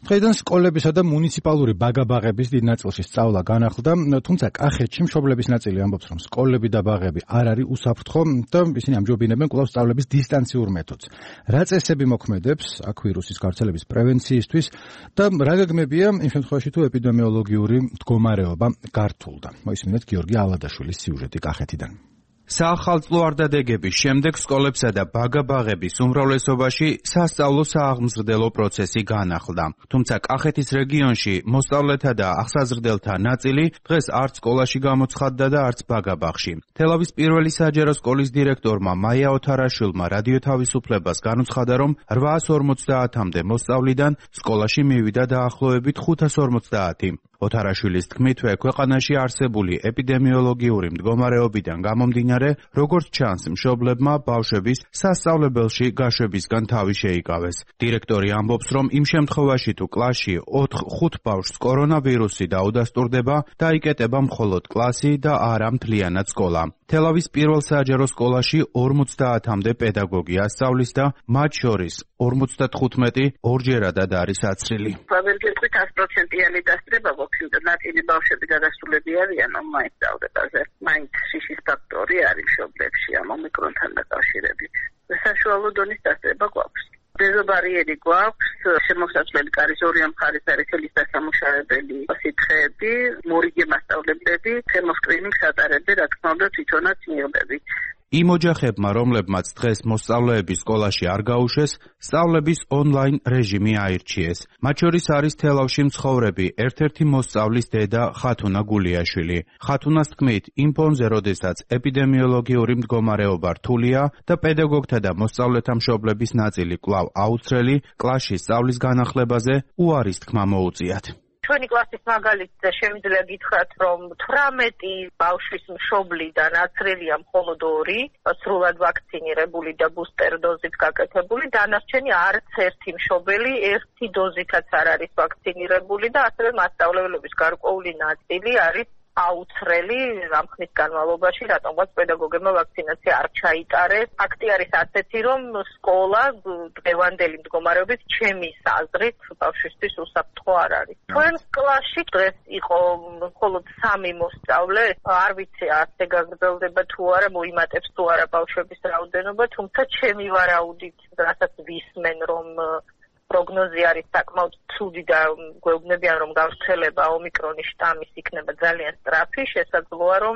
დღეიდან სკოლებისა და მუნიციპალური ბაგა-ბაღების დიდ ნაწილში სწავლა განახლდა, თუმცა კახეთში მშობლების ნაწილი ამბობს, რომ სკოლები და ბაღები არ არის უსაფრთხო და ისინი ამჯობინებენ კვლავ სწავლების დისტანციურ მეთოდს. რა წესები მოქმედებს აქ ვირუსის გავრცელების პრევენციისთვის და რა გეგმებია იმ შემთხვევაში თუ ეპიდემიოლოგიური მდგომარეობა გართულდა. მოისმინეთ გიორგი ალადაშვილის სიუჟეტი კახეთიდან. საახალწლო არდადეგების შემდეგ სკოლებსა და ბაგა-ბაღების უმრავლესობაში სასწავლო სააღმზრდელო პროცესი განახლდა. თუმცა კახეთის რეგიონში მოსწავლეთა და ახსაზრდელთა ნაწილი დღეს არც სკოლაში გამოცხადდა და არც ბაგა-ბაღში. თელავის პირველი საჯარო სკოლის დირექტორმა მაია ოთარაშვილმა რადიო თავისუფლებას განუცხადა, რომ რვაას ორმოცდაათამდე მოსწავლიდან სკოლაში მივიდა დაახლოებით ხუთას ორმოცდაათი. ოთარაშვილის თქმით, ქვეყანაში არსებული ეპიდემიოლოგიური მდგომარეობიდან გამომდინარე, როგორც ჩანს, მშობლებმა ბავშვების სასწავლებელში გაშვებისგან თავი შეიკავეს. დირექტორი ამბობს, რომ იმ შემთხვევაში თუ კლასში ოთხ-ხუთ ბავშვს კორონავირუსი დაუდასტურდება, დაიკეტება მხოლოდ კლასი და არა მთლიანად სკოლა. თელავის პირველ საჯარო სკოლაში ორმოცდაათამდე პედაგოგი ასწავლის და მათ შორის ორმოცდათხუთმეტი ორჯერადად არის აცრილი. ვერგეთქვით ას პროცენტიანი დასწრება და ნაწილი ბავშვები გადასულები არიან ონლაინ სწავლებაზე. მაინც შიშის ფაქტორი არის მშობლებში ამ ომიკრონთან დაკავშირებით. საშუალო დონის დასწრება გვაქვს. დეზობარიერი გვაქვს, შემოსაცვლელი კარის ორი მხარეს არის ხელის დასამუშავებელი სითხეები, მორიგე მასწავლებლები, თერმოსკრინინგს ატარებენ, რა თქმა უნდა, თვითონაც მიიღებით. იმ ოჯახებმა, რომლებმაც დღეს მოსწავლეები სკოლაში არ გაუშვეს, სწავლების ონლაინ რეჟიმი აირჩიეს. მათ შორის არის თელავში მცხოვრები ერთ-ერთი მოსწავლის დედა ხათუნა გულიაშვილი. ხათუნას თქმით, იმ ფონზე, როდესაც ეპიდემიოლოგიური მდგომარეობა რთულია და პედაგოგთა და მოსწავლეთა მშობლების ნაწილი კვლავ აუცრელი, კლასში სწავლის განახლებაზე უარის თქმა მოუწიათ. ჩვენი კლასის მაგალითზე შემიძლია გითხრათ, რომ თვრამეტი ბავშვის მშობლიდან აცრელია მხოლოდ ორი, სრულად ვაქცინირებული და ბუსტერ დოზით გაკეთებული, დანარჩენი არც ერთი მშობელი ერთი დოზითაც არ არის ვაქცინირებული და ასევე მასწავლებლების გარკვეული ნაწილი არის აუცრელი ამ ხნის განმავლობაში, რატომღაც პედაგოგებმა ვაქცინაცია არ ჩაიტარეს. ფაქტი არის ასეთი, რომ სკოლა დღევანდელი მდგომარეობით ჩემი აზრით ბავშვისთვის უსაფრთხო არ არის. თქვენ კლასში დღეს იყო მხოლოდ სამი მოსწავლე, არ ვიცი ასე გაგრძელდება თუ არა, მოიმატებს თუ არა ბავშვების რაოდენობა, თუმცა ჩემი ვარაუდით, რასაც ვისმენ, რომ პროგნოზი არის საკმაოდ ცუდი და გვეუბნებიან, რომ გავრცელება ომიკრონის შტამის იქნება ძალიან სწრაფი, შესაძლოა, რომ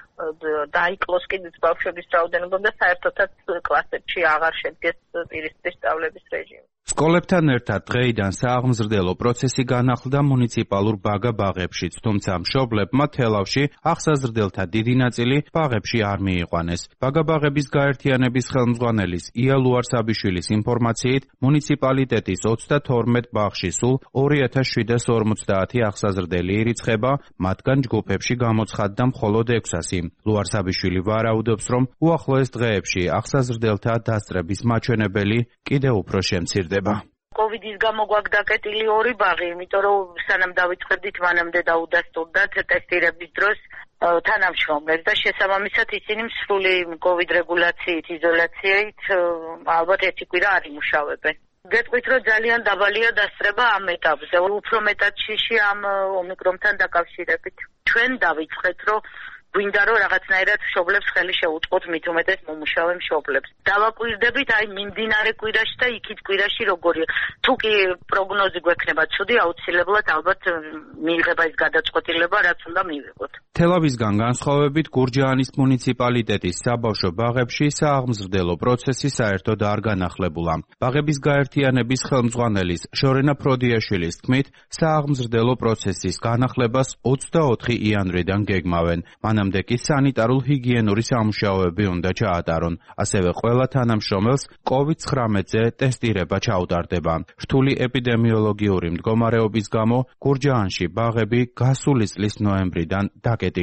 დაიკლოს კიდეც ბავშვების რაოდენობა და საერთოდაც კლასებში აღარ შედგეს პირისპირ სწავლების რეჟიმი. სკოლებთან ერთად დღეიდან სააღმზრდელო პროცესი განახლდა მუნიციპალურ ბაგა-ბაღებშიც, თუმცა მშობლებმა თელავში ახსაზრდელთა დიდი ნაწილი ბაღებში არ მიიყვანეს. ბაგა-ბაღების გაერთიანების ხელმძღვანელის ია ლუარსაბიშვილის ინფორმაციით, მუნიციპალიტეტის ოცდათორმეტ ბაღში სულ ორი ათას შვიდას ორმოცდაათი ახსაზრდელი ირიცხება, მათგან ჯგუფებში გამოცხადდა მხოლოდ ექვსასი. ლუარსაბიშვილი ვარაუდობს, რომ უახლოეს დღეებში ახსაზრდელთა დასწრების მაჩვენებელი კიდევ უფრო შემცირდება. კოვიდის გამო გვაქვს დაკეტილი ორი ბაღი, იმიტომ რომ სანამ დავიწყებდით, მანამდე დაუდასტურდათ ტესტირების დროს თანამშრომლებს და შესაბამისად ისინი მსრული კოვიდ რეგულაციით, იზოლაციით ალბათ ერთი კვირა არ იმუშავებენ. გეტყვით, რომ ძალიან დაბალია დასწრება ამ ეტაპზე, უფრო მეტად შიში ამ ომიკრონთან დაკავშირებით. ჩვენ დავიწყეთ, რომ გვინდა რომ რაღაცნაირად მშობლებს ხელი შეუწყოთ, მით უმეტეს მომუშავე მშობლებს. დავაკვირდებით აი მიმდინარე კვირაში და იქით კვირაში როგორია. თუ კი პროგნოზი გვექნება ცუდი, აუცილებლად ალბათ მიიღება ის გადაწყვეტილება, რაც უნდა მივიღოთ. თელავისგან განსხვავებით, გურჯაანის მუნიციპალიტეტის საბავშვო ბაღებში სააღმზრდელო პროცესი საერთოდ არ განახლებულა. ბაღების გაერთიანების ხელმძღვანელის შორენა ფროდიაშვილის თქმით, სააღმზრდელო პროცესის განახლებას ოცდაოთხი იანვრიდან გეგმავენ. მანამდე კი სანიტარულ-ჰიგიენური სამუშაოები უნდა ჩაატარონ. ასევე ყველა თანამშრომელს კოვიდ ცხრამეტზე ტესტირება ჩაუტარდება. რთული ეპიდემიოლოგიური მდგომარეობის გამო გურჯაანში ბაღები გასული წლის ნოემბრიდან დაკეტილია.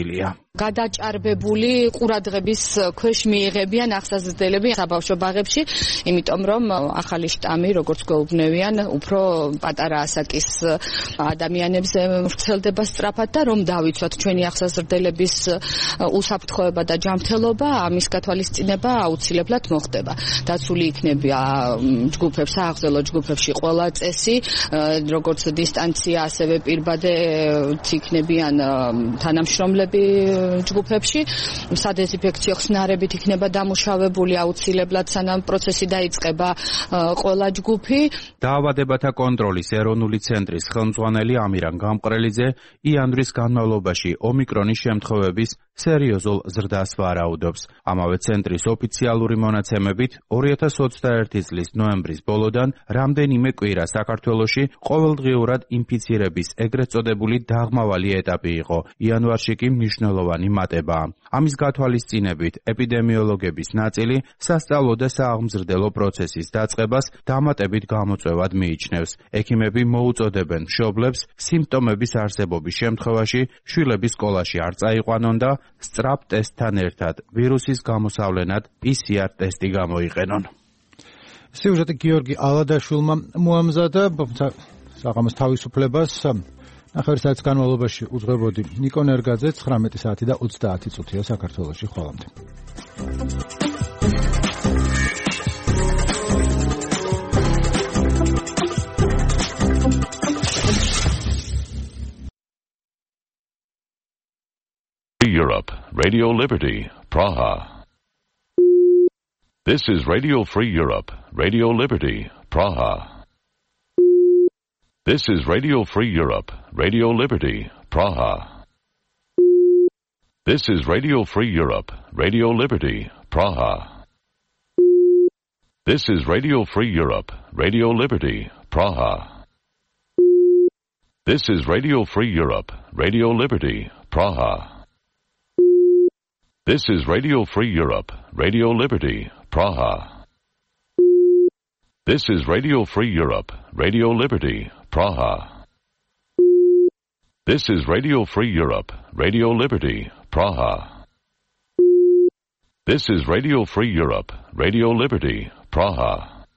გადაჭარბებული ყურადღების ქვეშ მიიღებიან ახსაზრდელები საბავშვო ბაღებში, იმიტომ რომ ახალი შტამი, როგორც გვეუბნებიან, უფრო პატარა ასაკის ადამიანებზე ვრცელდება სწრაფად და რომ დავიცვათ ჩვენი ახსაზრდელების უსაფრთხოება და ჯანმრთელობა, ამის გათვალისწინება აუცილებლად მოხდება. დაცული იქნება ჯგუფებს, სააღზელო ჯგუფებში ყველა წესი, როგორც დისტანცია, ასევე პირბადეთ იქნებიან თანამშრომლები ჯგუფებში, სადეზინფექციო ხსნარებით იქნება დამუშავებული აუცილებლად, სანამ პროცესი დაიწყება ყველა ჯგუფი. დაავადებათა კონტროლის ეროვნული ცენტრის ხელმძღვანელი ამირან გამყრელიძე იანვრის განმავლობაში ომიკრონის შემთხვევების სერიოზულ ზრდას ვარაუდობს. ამავე ცენტრის ოფიციალური მონაცემებით ორი ათას ოცდაერთი წლის ნოემბრის ბოლოდან რამდენიმე კვირა საქართველოში ყოველდღიურად ინფიცირების ეგრეთ წოდებული დაღმავალი ეტაპი იყო. იანვარში კი მნიშვნელოვანი მატებაა. ამის გათვალისწინებით ეპიდემიოლოგების ნაწილი სასწავლო და სააღმზრდელო პროცესის დაწყებას დამატებით გამოწვევად მიიჩნევს. ექიმები მოუწოდებენ მშობლებს სიმპტომების არსებობის შემთხვევაში შვილების სკოლაში არ წაიყვანონ და სწრაფ ტესტთან ერთად ვირუსის გამოსავლენად პი სი არ ტესტი გამოიყენონ. სიუჟეტი გიორგი ალადაშვილმა მოამზადა საღამოს თავისუფლებას ნახევარი საათის განმავლობაში უძღვებოდი ნიკო ნერგაძე ცხრამეტი საათი და ოცდაათი წუთია საქართველოში. ხოლომდე. Europe, Radio Liberty, Praha. This is Radio Free Europe, Radio Liberty, Praha. This is Radio Free Europe, Radio Liberty, Praha. This is Radio Free Europe, Radio Liberty, Praha. This is Radio Free Europe, Radio Liberty, Praha. This is Radio Free Europe, Radio Liberty, Praha. This is Radio Free Europe, Radio Liberty, Praha. This is Radio Free Europe, Radio Liberty, Praha. This is Radio Free Europe, Radio Liberty, Praha. This is Radio Free Europe, Radio Liberty, Praha.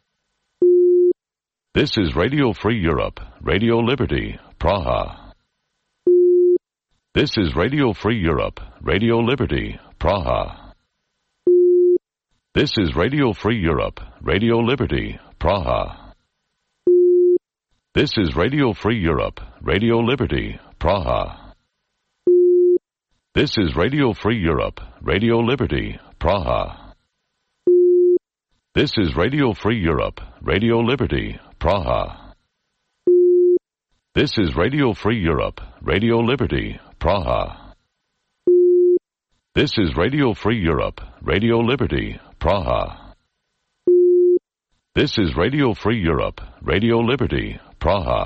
This is Radio Free Europe, Radio Liberty, Praha. This is Radio Free Europe, Radio Liberty, Praha. This is Radio Free Europe, Radio Liberty, Praha. This is Radio Free Europe, Radio Liberty, Praha. This is Radio Free Europe, Radio Liberty, Praha. This is Radio Free Europe, Radio Liberty, Praha. This is Radio Free Europe, Radio Liberty, Praha. This is Radio Free Europe, Radio Liberty, Praha. This is Radio Free Europe, Radio Liberty, Praha.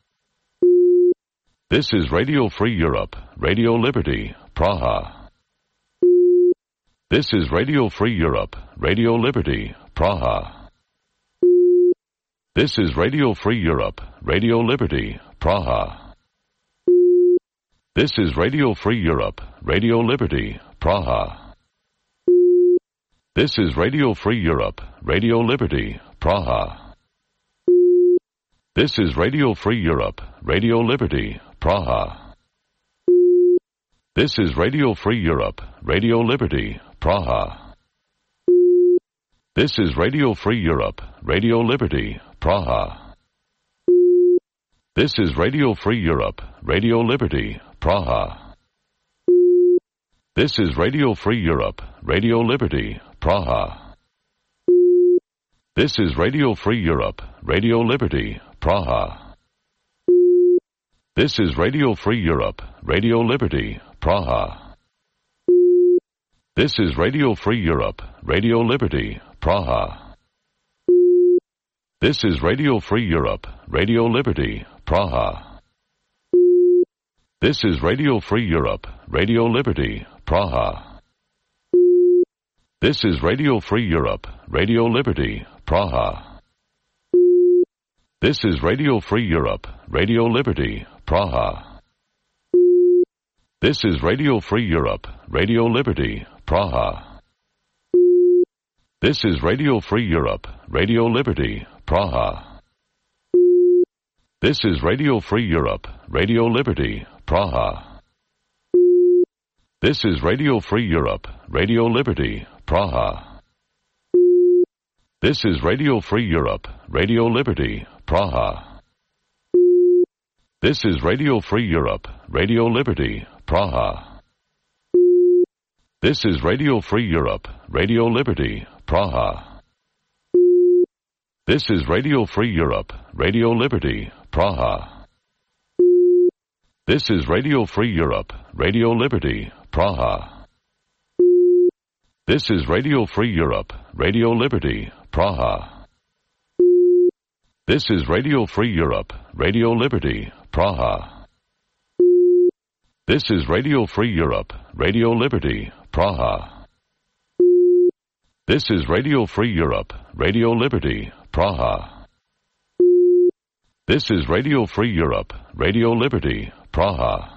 This is Radio Free Europe, Radio Liberty, Praha. This is Radio Free Europe, Radio Liberty, Praha. This is Radio Free Europe, Radio Liberty, Praha. This is Radio Free Europe, Radio Liberty, Praha. This is Radio Free Europe, Radio Liberty, Praha. This is Radio Free Europe, Radio Liberty, Praha. This is Radio Free Europe, Radio Liberty, Praha. This is Radio Free Europe, Radio Liberty, Praha. This is Radio Free Europe, Radio Liberty, Praha. This is Radio Free Europe, Radio Liberty, Praha. This is Radio Free Europe, Radio Liberty, Praha. This is Radio Free Europe, Radio Liberty, Praha. This is Radio Free Europe, Radio Liberty, Praha. This is Radio Free Europe, Radio Liberty, Praha. This is Radio Free Europe, Radio Liberty, Praha. This is Radio Free Europe, Radio Liberty, Praha. This is Radio Free Europe, Radio Liberty, Praha. This is Radio Free Europe, Radio Liberty, Praha. This is Radio Free Europe, Radio Liberty, Praha. This is Radio Free Europe, Radio Liberty, Praha. This is Radio Free Europe, Radio Liberty, Praha. This is Radio Free Europe, Radio Liberty, Praha. This is Radio Free Europe, Radio Liberty, Praha. This is Radio Free Europe, Radio Liberty, Praha. This is Radio Free Europe, Radio Liberty, Praha. This is Radio Free Europe, Radio Liberty, Praha. This is Radio Free Europe, Radio Liberty, Praha. This is Radio Free Europe, Radio Liberty, Praha. This is Radio Free Europe, Radio Liberty, Praha. This is Radio Free Europe, Radio Liberty, Praha. This is Radio Free Europe, Radio Liberty, Praha.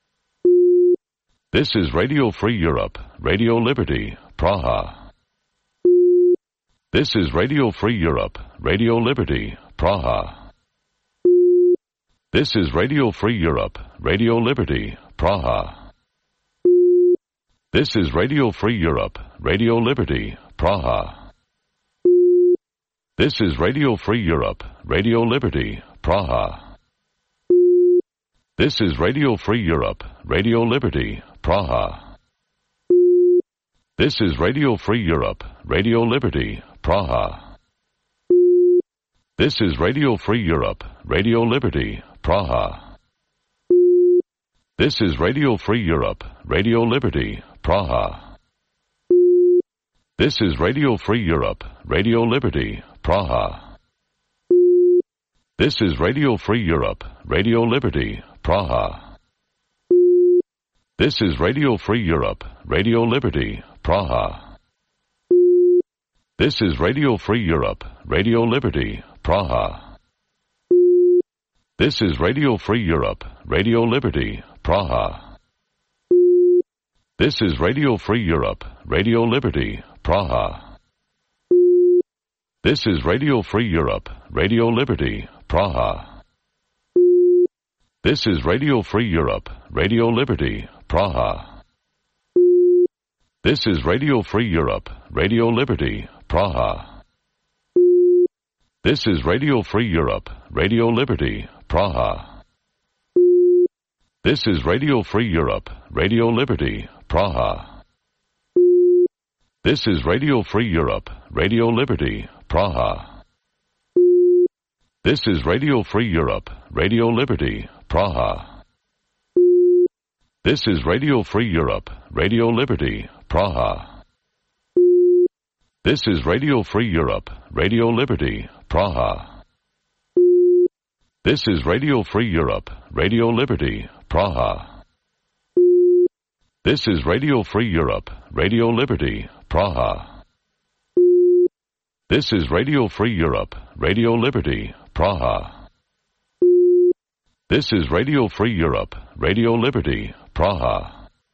This is Radio Free Europe, Radio Liberty, Praha. This is Radio Free Europe, Radio Liberty, Praha. This is Radio Free Europe, Radio Liberty, Praha. This is Radio Free Europe, Radio Liberty, Praha. This is Radio Free Europe, Radio Liberty, Praha. This is Radio Free Europe, Radio Liberty, Praha. This is Radio Free Europe, Radio Liberty, Praha. This is Radio Free Europe, Radio Liberty, Praha. This is Radio Free Europe, Radio Liberty, Praha. This is Radio Free Europe, Radio Liberty, Praha. This is Radio Free Europe, Radio Liberty, Praha. This is Radio Free Europe, Radio Liberty, Praha. This is Radio Free Europe, Radio Liberty, Praha. This is Radio Free Europe, Radio Liberty, Praha. This is Radio Free Europe, Radio Liberty, Praha. This is Radio Free Europe, Radio Liberty, Praha. This is Radio Free Europe, Radio Liberty, Praha. This is Radio Free Europe, Radio Liberty, Praha. This is Radio Free Europe, Radio Liberty, Praha. This is Radio Free Europe, Radio Liberty, Praha. This is Radio Free Europe, Radio Liberty, Praha. This is Radio Free Europe, Radio Liberty, Praha. This is Radio Free Europe, Radio Liberty, Praha. This is Radio Free Europe, Radio Liberty, Praha. This is Radio Free Europe, Radio Liberty, Praha. This is Radio Free Europe, Radio Liberty, Praha. This is Radio Free Europe, Radio Liberty, Praha. This is Radio Free Europe, Radio Liberty, Praha.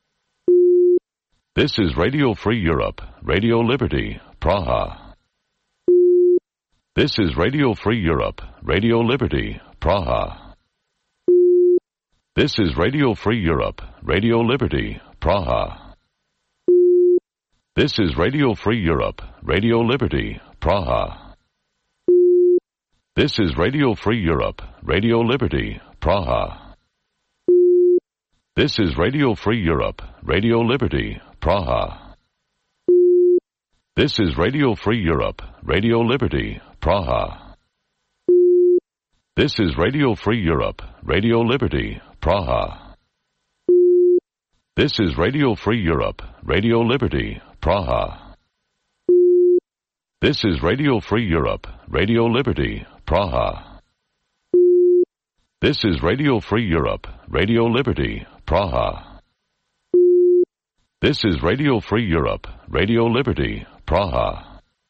This is Radio Free Europe, Radio Liberty, Praha. This is Radio Free Europe, Radio Liberty, Praha. This is Radio Free Europe, Radio Liberty, Praha. This is Radio Free Europe, Radio Liberty, Praha. This is Radio Free Europe, Radio Liberty, Praha. This is Radio Free Europe, Radio Liberty, Praha. This is Radio Free Europe, Radio Liberty, Praha. This is Radio Free Europe, Radio Liberty, Praha. This is Radio Free Europe, Radio Liberty, Praha. This is Radio Free Europe, Radio Liberty, Praha. This is Radio Free Europe, Radio Liberty, Praha. This is Radio Free Europe, Radio Liberty, Praha.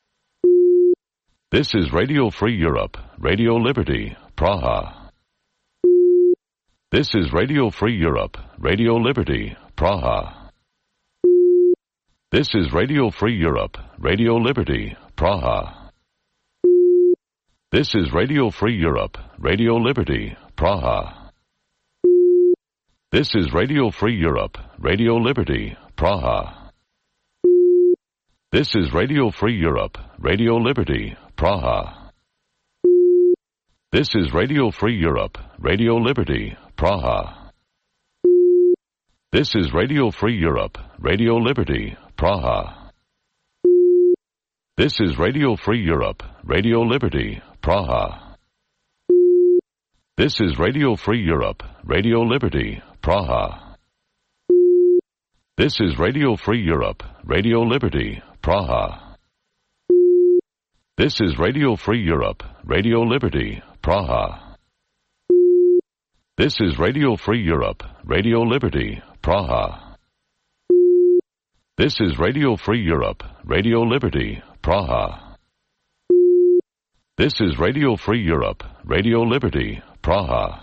This is Radio Free Europe, Radio Liberty, Praha. This is Radio Free Europe, Radio Liberty, Praha. This is Radio Free Europe, Radio Liberty, Praha. This is Radio Free Europe, Radio Liberty, Praha. This is Radio Free Europe, Radio Liberty, Praha. This is Radio Free Europe, Radio Liberty, Praha. This is Radio Free Europe, Radio Liberty, Praha. This is Radio Free Europe, Radio Liberty, Praha. This is Radio Free Europe, Radio Liberty, Praha. This is Radio Free Europe, Radio Liberty, Praha. This is Radio Free Europe, Radio Liberty, Praha. This is Radio Free Europe, Radio Liberty, Praha. This is Radio Free Europe, Radio Liberty, Praha. This is Radio Free Europe, Radio Liberty, Praha. This is Radio Free Europe, Radio Liberty, Praha.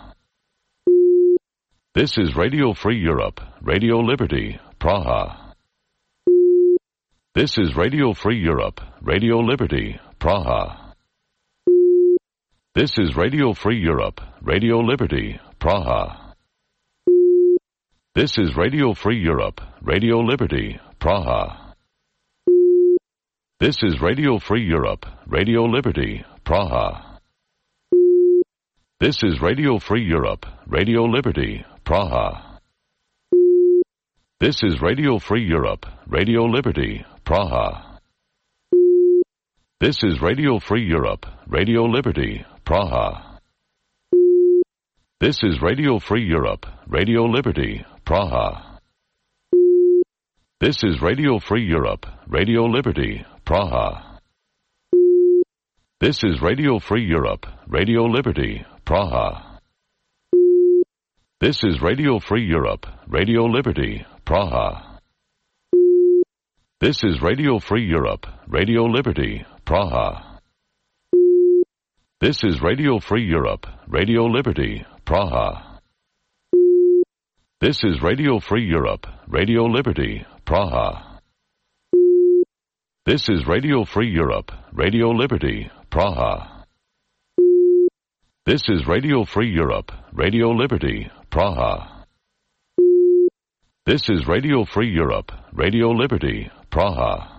This is Radio Free Europe, Radio Liberty, Praha. This is Radio Free Europe, Radio Liberty, Praha. This is Radio Free Europe, Radio Liberty, Praha. This is Radio Free Europe, Radio Liberty, Praha. This is Radio Free Europe, Radio Liberty, Praha. This is Radio Free Europe, Radio Liberty, Praha. This is Radio Free Europe, Radio Liberty, Praha. This is Radio Free Europe, Radio Liberty, Praha. This is Radio Free Europe, Radio Liberty, Praha. This is Radio Free Europe, Radio Liberty, Praha. This is Radio Free Europe, Radio Liberty, Praha. This is Radio Free Europe, Radio Liberty, Praha. This is Radio Free Europe, Radio Liberty, Praha. This is Radio Free Europe, Radio Liberty, Praha. This is Radio Free Europe, Radio Liberty, Praha. This is Radio Free Europe, Radio Liberty, Praha. This is Radio Free Europe, Radio Liberty, Praha. This is Radio Free Europe, Radio Liberty, Praha.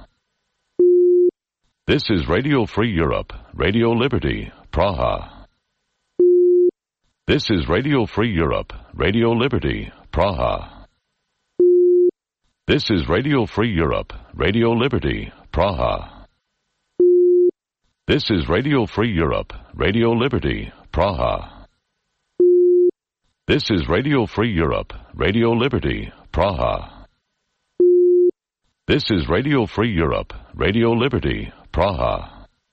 This is Radio Free Europe, Radio Liberty, Praha. This is Radio Free Europe, Radio Liberty, Praha. This is Radio Free Europe, Radio Liberty, Praha. This is Radio Free Europe, Radio Liberty, Praha. This is Radio Free Europe, Radio Liberty, Praha. This is Radio Free Europe, Radio Liberty, Praha.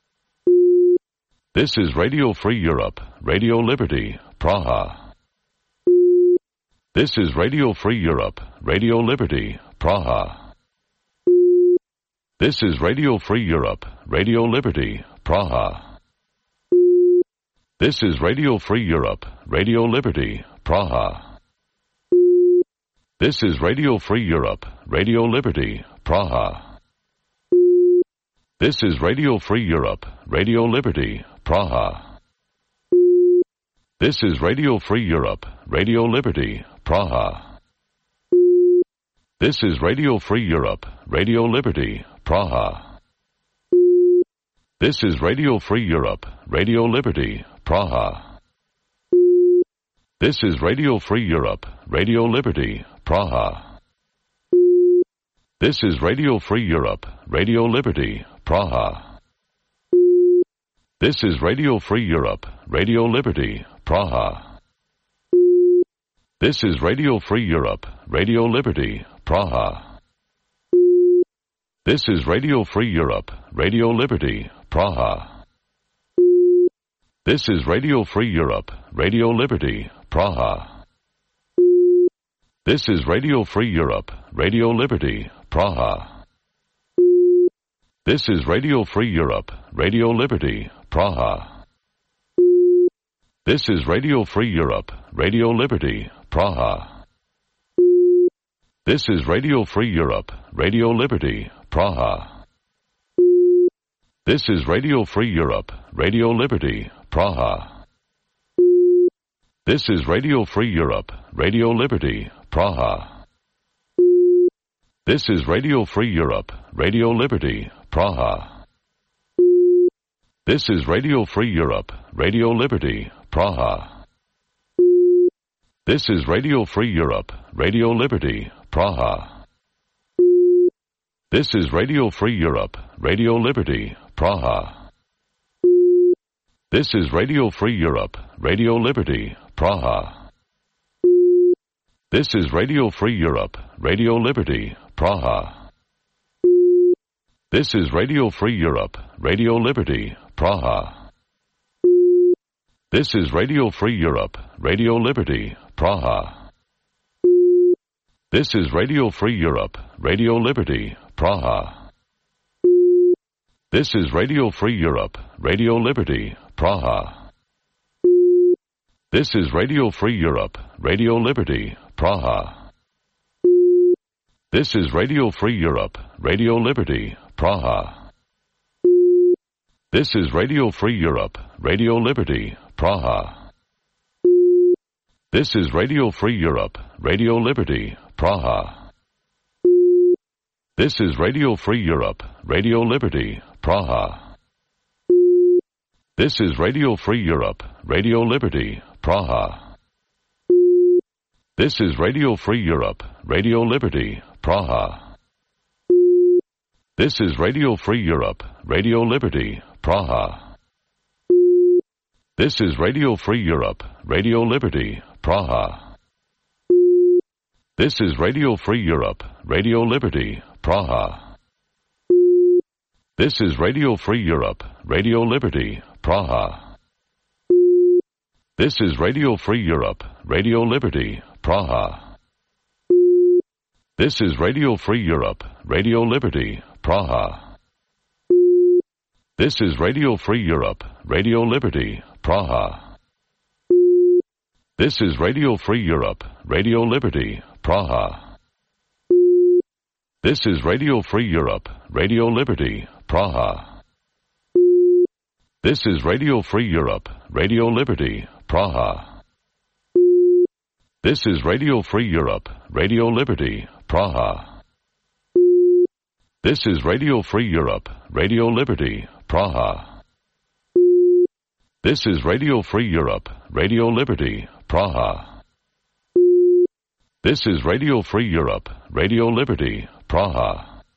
This is Radio Free Europe, Radio Liberty, Praha. This is Radio Free Europe, Radio Liberty, Praha. This is Radio Free Europe, Radio Liberty, Praha. This is Radio Free Europe, Radio Liberty, Praha. This is Radio Free Europe, Radio Liberty, Praha. This is Radio Free Europe, Radio Liberty, Praha. This is Radio Free Europe, Radio Liberty, Praha. This is Radio Free Europe, Radio Liberty, Praha. This is Radio Free Europe, Radio Liberty, Praha. This is Radio Free Europe, Radio Liberty, Praha. This is Radio Free Europe, Radio Liberty, Praha. This is Radio Free Europe, Radio Liberty, Praha. This is Radio Free Europe, Radio Liberty, Praha. This is Radio Free Europe, Radio Liberty, Praha. This is Radio Free Europe, Radio Liberty, Praha. This is Radio Free Europe, Radio Liberty, Praha. This is Radio Free Europe, Radio Liberty, Praha. This is Radio Free Europe, Radio Liberty, Praha. This is Radio Free Europe, Radio Liberty, Praha. This is Radio Free Europe, Radio Liberty, Praha. This is Radio Free Europe, Radio Liberty, Praha. This is Radio Free Europe, Radio Liberty, Praha. This is Radio Free Europe, Radio Liberty, Praha. This is Radio Free Europe, Radio Liberty, Praha. This is Radio Free Europe, Radio Liberty, Praha. This is Radio Free Europe, Radio Liberty, Praha. This is Radio Free Europe, Radio Liberty, Praha. This is Radio Free Europe, Radio Liberty, Praha. This is Radio Free Europe, Radio Liberty, Praha. This is Radio Free Europe, Radio Liberty, Praha. This is Radio Free Europe, Radio Liberty, Praha. This is Radio Free Europe, Radio Liberty, Praha. This is Radio Free Europe, Radio Liberty, Praha. This is Radio Free Europe, Radio Liberty, Praha. This is Radio Free Europe, Radio Liberty, Praha. This is Radio Free Europe, Radio Liberty, Praha. This is Radio Free Europe, Radio Liberty, Praha. This is Radio Free Europe, Radio Liberty, Praha. This is Radio Free Europe, Radio Liberty, Praha. This is Radio Free Europe, Radio Liberty, Praha. This is Radio Free Europe, Radio Liberty, Praha. This is Radio Free Europe, Radio Liberty, Praha. This is Radio Free Europe, Radio Liberty, Praha. This is Radio Free Europe, Radio Liberty, Praha. This is Radio Free Europe, Radio Liberty, Praha. This is Radio Free Europe, Radio Liberty, Praha. This is Radio Free Europe, Radio Liberty, Praha. This is Radio Free Europe, Radio Liberty, Praha. This is Radio Free Europe, Radio Liberty, Praha. This is Radio Free Europe, Radio Liberty, Praha. This is Radio Free Europe, Radio Liberty, Praha. This is Radio Free Europe, Radio Liberty, Praha.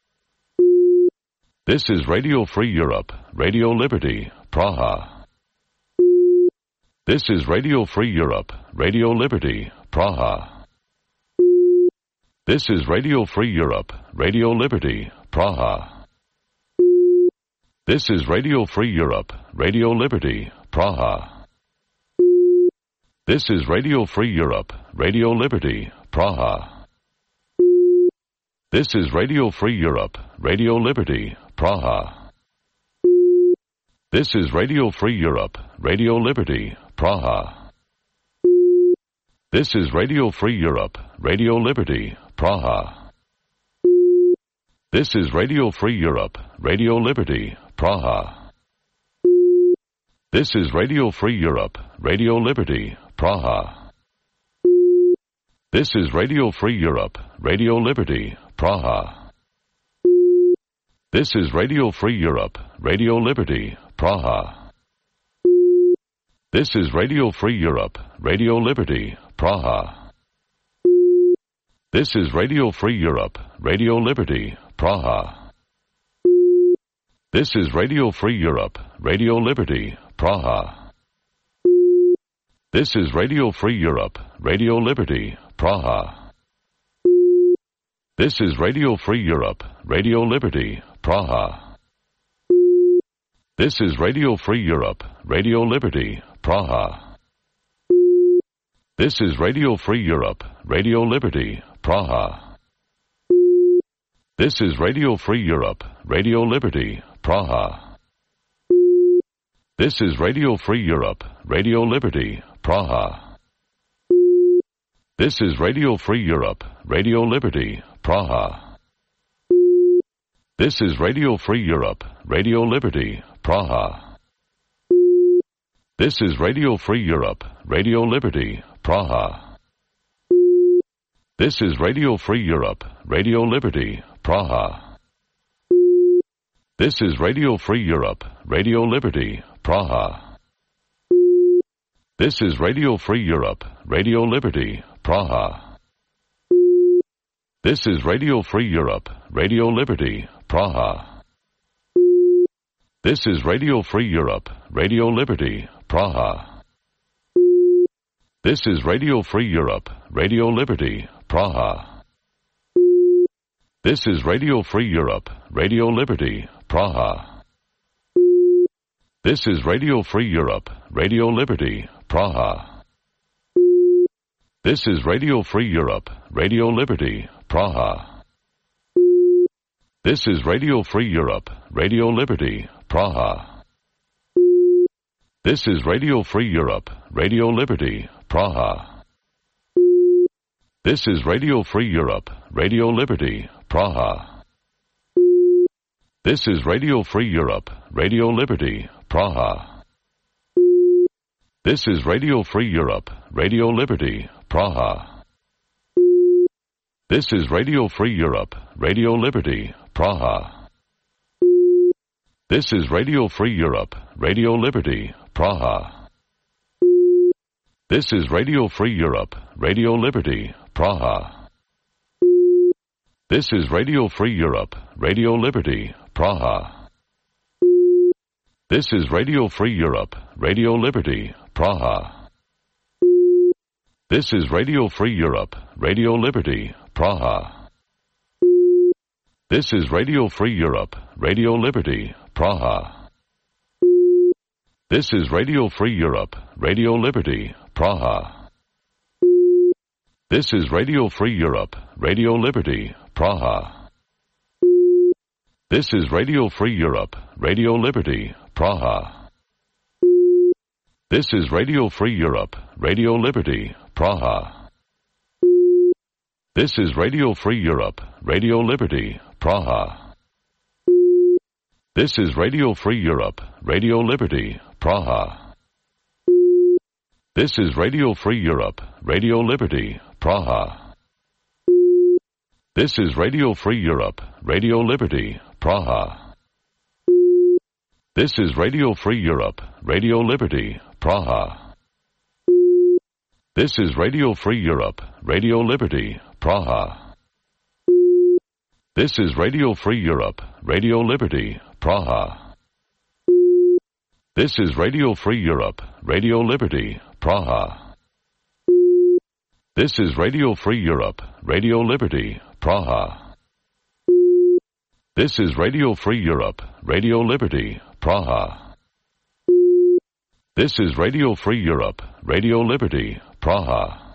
This is Radio Free Europe, Radio Liberty, Praha. This is Radio Free Europe, Radio Liberty, Praha. This is Radio Free Europe, Radio Liberty, Praha. This is Radio Free Europe, Radio Liberty, Praha. This is Radio Free Europe, Radio Liberty, Praha. This is Radio Free Europe, Radio Liberty, Praha. This is Radio Free Europe, Radio Liberty, Praha. This is Radio Free Europe, Radio Liberty, Praha. This is Radio Free Europe, Radio Liberty, Praha. This is Radio Free Europe, Radio Liberty, Praha. This is Radio Free Europe, Radio Liberty, Praha. This is Radio Free Europe, Radio Liberty, Praha. This is Radio Free Europe, Radio Liberty, Praha. This is Radio Free Europe, Radio Liberty, Praha. This is Radio Free Europe, Radio Liberty, Praha. This is Radio Free Europe, Radio Liberty, Praha. This is Radio Free Europe, Radio Liberty, Praha. This is Radio Free Europe, Radio Liberty, Praha. This is Radio Free Europe, Radio Liberty, Praha. This is Radio Free Europe, Radio Liberty, Praha. This is Radio Free Europe, Radio Liberty, Praha. This is Radio Free Europe, Radio Liberty, Praha. This is Radio Free Europe, Radio Liberty, Praha. This is Radio Free Europe, Radio Liberty, Praha. This is Radio Free Europe, Radio Liberty, Praha. This is Radio Free Europe, Radio Liberty, Praha. This is Radio Free Europe, Radio Liberty, Praha. This is Radio Free Europe, Radio Liberty, Praha. This is Radio Free Europe, Radio Liberty, Praha. This is Radio Free Europe, Radio Liberty, Praha. This is Radio Free Europe, Radio Liberty, Praha. This is Radio Free Europe, Radio Liberty, Praha. This is Radio Free Europe, Radio Liberty, Praha. This is Radio Free Europe, Radio Liberty, Praha. This is Radio Free Europe, Radio Liberty, Praha. This is Radio Free Europe, Radio Liberty, Praha. This is Radio Free Europe, Radio Liberty, Praha. This is Radio Free Europe, Radio Liberty, Praha. This is Radio Free Europe, Radio Liberty, Praha. This is Radio Free Europe, Radio Liberty, Praha. This is Radio Free Europe, Radio Liberty, Praha. This is Radio Free Europe, Radio Liberty, Praha. This is Radio Free Europe, Radio Liberty, Praha. This is Radio Free Europe, Radio Liberty, Praha. This is Radio Free Europe, Radio Liberty, Praha. This is Radio Free Europe, Radio Liberty, Praha. This is Radio Free Europe, Radio Liberty, Praha. This is Radio Free Europe, Radio Liberty, Praha. This is Radio Free Europe, Radio Liberty, Praha. This is Radio Free Europe, Radio Liberty, Praha. This is Radio Free Europe, Radio Liberty, Praha. This is Radio Free Europe, Radio Liberty, Praha. This is Radio Free Europe, Radio Liberty, Praha. This is Radio Free Europe, Radio Liberty, Praha. This is Radio Free Europe, Radio Liberty, Praha. This is Radio Free Europe, Radio Liberty, Praha. This is Radio Free Europe, Radio Liberty, Praha. This is Radio Free Europe, Radio Liberty, Praha. This is Radio Free Europe, Radio Liberty, Praha. This is Radio Free Europe, Radio Liberty, Praha.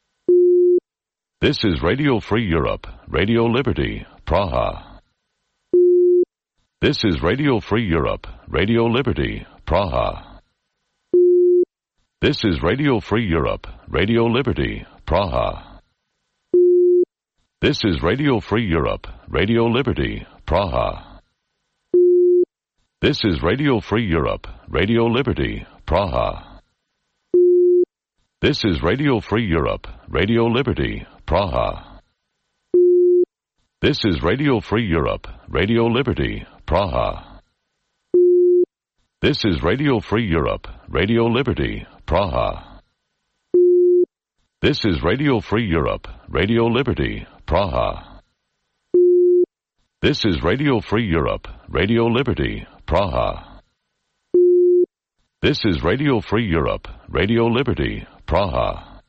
This is Radio Free Europe, Radio Liberty, Praha. This is Radio Free Europe, Radio Liberty, Praha. This is Radio Free Europe, Radio Liberty, Praha. This is Radio Free Europe, Radio Liberty, Praha. This is Radio Free Europe, Radio Liberty, Praha. This is Radio Free Europe, Radio Liberty, Praha. This is Radio Free Europe, Radio Liberty, Praha. This is Radio Free Europe, Radio Liberty, Praha. This is Radio Free Europe, Radio Liberty, Praha. This is Radio Free Europe, Radio Liberty, Praha. This is Radio Free Europe, Radio Liberty, Praha.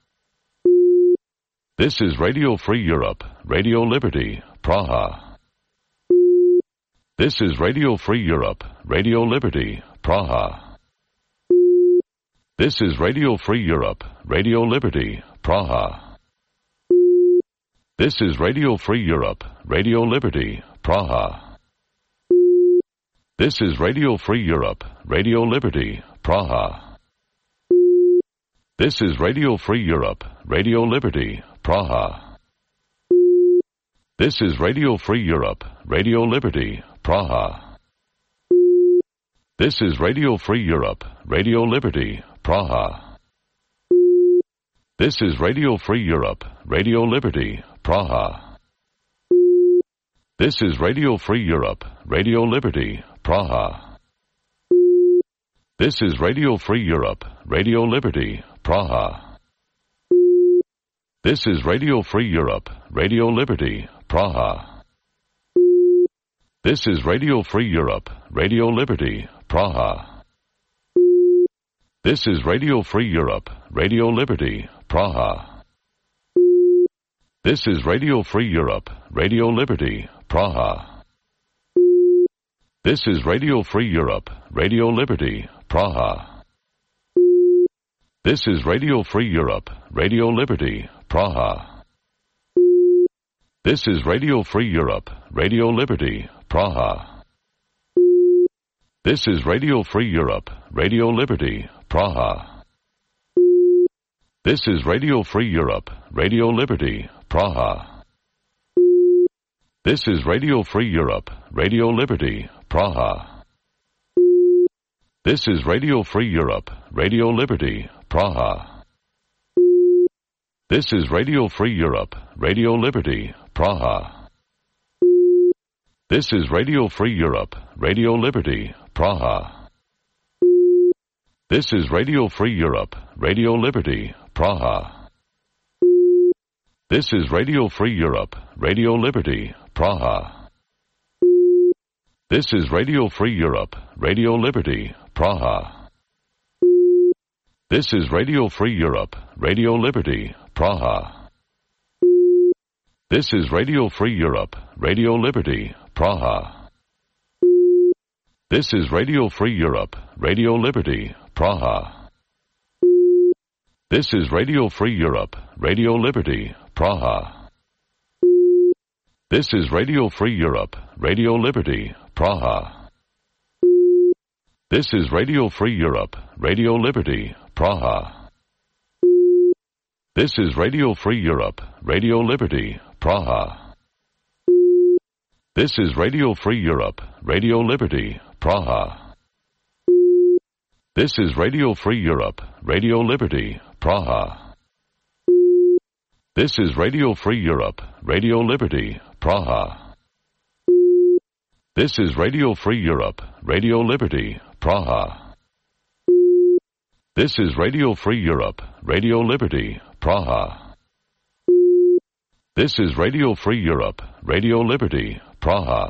This is Radio Free Europe, Radio Liberty, Praha. This is Radio Free Europe, Radio Liberty, Praha. This is Radio Free Europe, Radio Liberty, Praha. This is Radio Free Europe, Radio Liberty, Praha. This is Radio Free Europe, Radio Liberty, Praha. This is Radio Free Europe, Radio Liberty, Praha. This is Radio Free Europe, Radio Liberty, Praha. This is Radio Free Europe, Radio Liberty, Praha. This is Radio Free Europe, Radio Liberty, Praha. This is Radio Free Europe, Radio Liberty, Praha. This is Radio Free Europe, Radio Liberty, Praha. This is Radio Free Europe, Radio Liberty, Praha. This is Radio Free Europe, Radio Liberty, Praha. This is Radio Free Europe, Radio Liberty, Praha. This is Radio Free Europe, Radio Liberty, Praha. This is Radio Free Europe, Radio Liberty, Praha. This is Radio Free Europe, Radio Liberty, Praha. This is Radio Free Europe, Radio Liberty, Praha. This is Radio Free Europe, Radio Liberty, Praha. This is Radio Free Europe, Radio Liberty, Praha. This is Radio Free Europe, Radio Liberty, Praha. This is Radio Free Europe, Radio Liberty, Praha. This is Radio Free Europe, Radio Liberty, Praha. This is Radio Free Europe, Radio Liberty, Praha. This is Radio Free Europe, Radio Liberty, Praha. This is Radio Free Europe, Radio Liberty, Praha. This is Radio Free Europe, Radio Liberty, Praha. This is Radio Free Europe, Radio Liberty, Praha. This is Radio Free Europe, Radio Liberty, Praha. This is Radio Free Europe, Radio Liberty, Praha. This is Radio Free Europe, Radio Liberty, Praha. This is Radio Free Europe, Radio Liberty, Praha. This is Radio Free Europe, Radio Liberty, Praha. This is Radio Free Europe, Radio Liberty, Praha. This is Radio Free Europe, Radio Liberty, Praha. This is Radio Free Europe, Radio Liberty, Praha. This is Radio Free Europe, Radio Liberty, Praha. This is Radio Free Europe, Radio Liberty, Praha. This is Radio Free Europe, Radio Liberty, Praha. This is Radio Free Europe, Radio Liberty, Praha.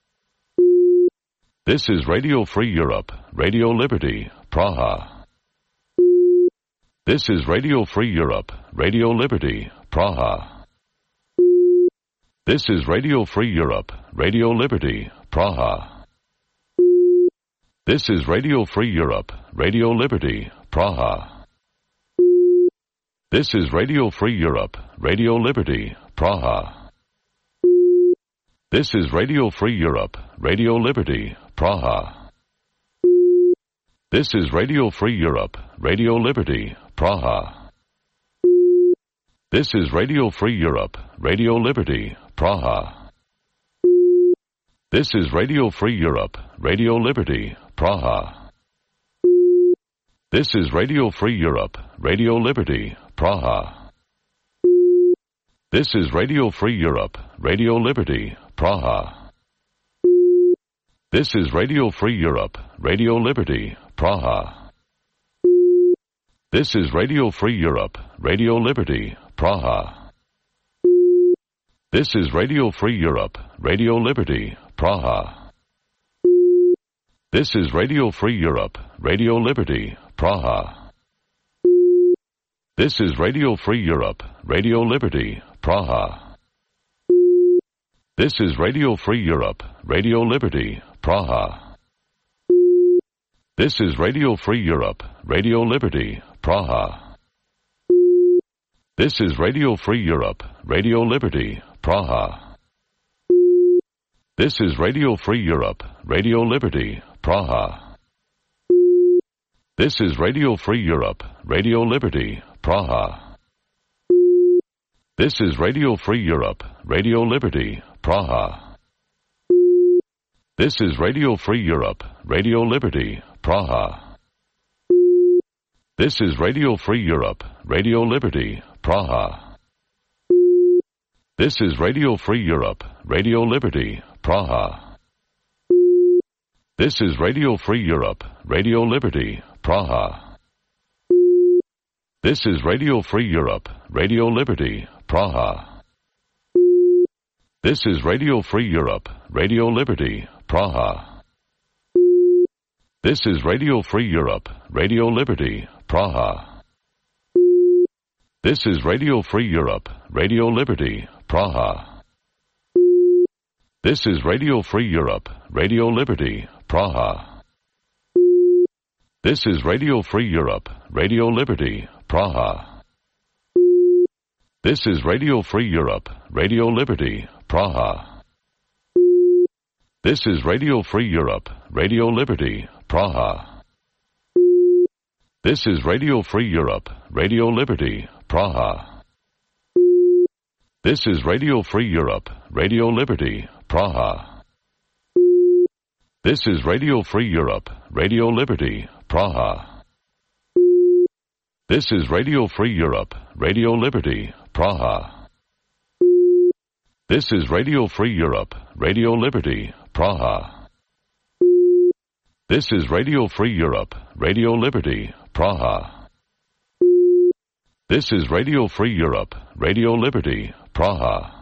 This is Radio Free Europe, Radio Liberty, Praha. This is Radio Free Europe, Radio Liberty, Praha. This is Radio Free Europe, Radio Liberty, Praha. This is Radio Free Europe, Radio Liberty, Praha. This is Radio Free Europe, Radio Liberty, Praha. This is Radio Free Europe, Radio Liberty, Praha. This is Radio Free Europe, Radio Liberty, Praha. This is Radio Free Europe, Radio Liberty, Praha. This is Radio Free Europe, Radio Liberty, Praha. This is Radio Free Europe, Radio Liberty, Praha. This is Radio Free Europe, Radio Liberty, Praha. This is Radio Free Europe, Radio Liberty, Praha. This is Radio Free Europe, Radio Liberty, Praha. This is Radio Free Europe, Radio Liberty, Praha. This is Radio Free Europe, Radio Liberty, Praha. This is Radio Free Europe, Radio Liberty, Praha. This is Radio Free Europe, Radio Liberty, Praha. This is Radio Free Europe, Radio Liberty, Praha. This is Radio Free Europe, Radio Liberty, Praha. This is Radio Free Europe, Radio Liberty, Praha. This is Radio Free Europe, Radio Liberty, Praha. This is Radio Free Europe, Radio Liberty, Praha. This is Radio Free Europe, Radio Liberty, Praha. This is Radio Free Europe, Radio Liberty, Praha. This is Radio Free Europe, Radio Liberty, Praha. This is Radio Free Europe, Radio Liberty, Praha. This is Radio Free Europe, Radio Liberty, Praha. This is Radio Free Europe, Radio Liberty, Praha. This is Radio Free Europe, Radio Liberty, Praha. This is Radio Free Europe, Radio Liberty, Praha. This is Radio Free Europe, Radio Liberty, Praha. This is Radio Free Europe, Radio Liberty, Praha. This is Radio Free Europe, Radio Liberty, Praha. This is Radio Free Europe, Radio Liberty, Praha. This is Radio Free Europe, Radio Liberty, Praha. This is Radio Free Europe, Radio Liberty, Praha. This is Radio Free Europe, Radio Liberty, Praha. This is Radio Free Europe, Radio Liberty, Praha. This is Radio Free Europe, Radio Liberty, Praha. This is Radio Free Europe, Radio Liberty, Praha. This is Radio Free Europe, Radio Liberty, Praha.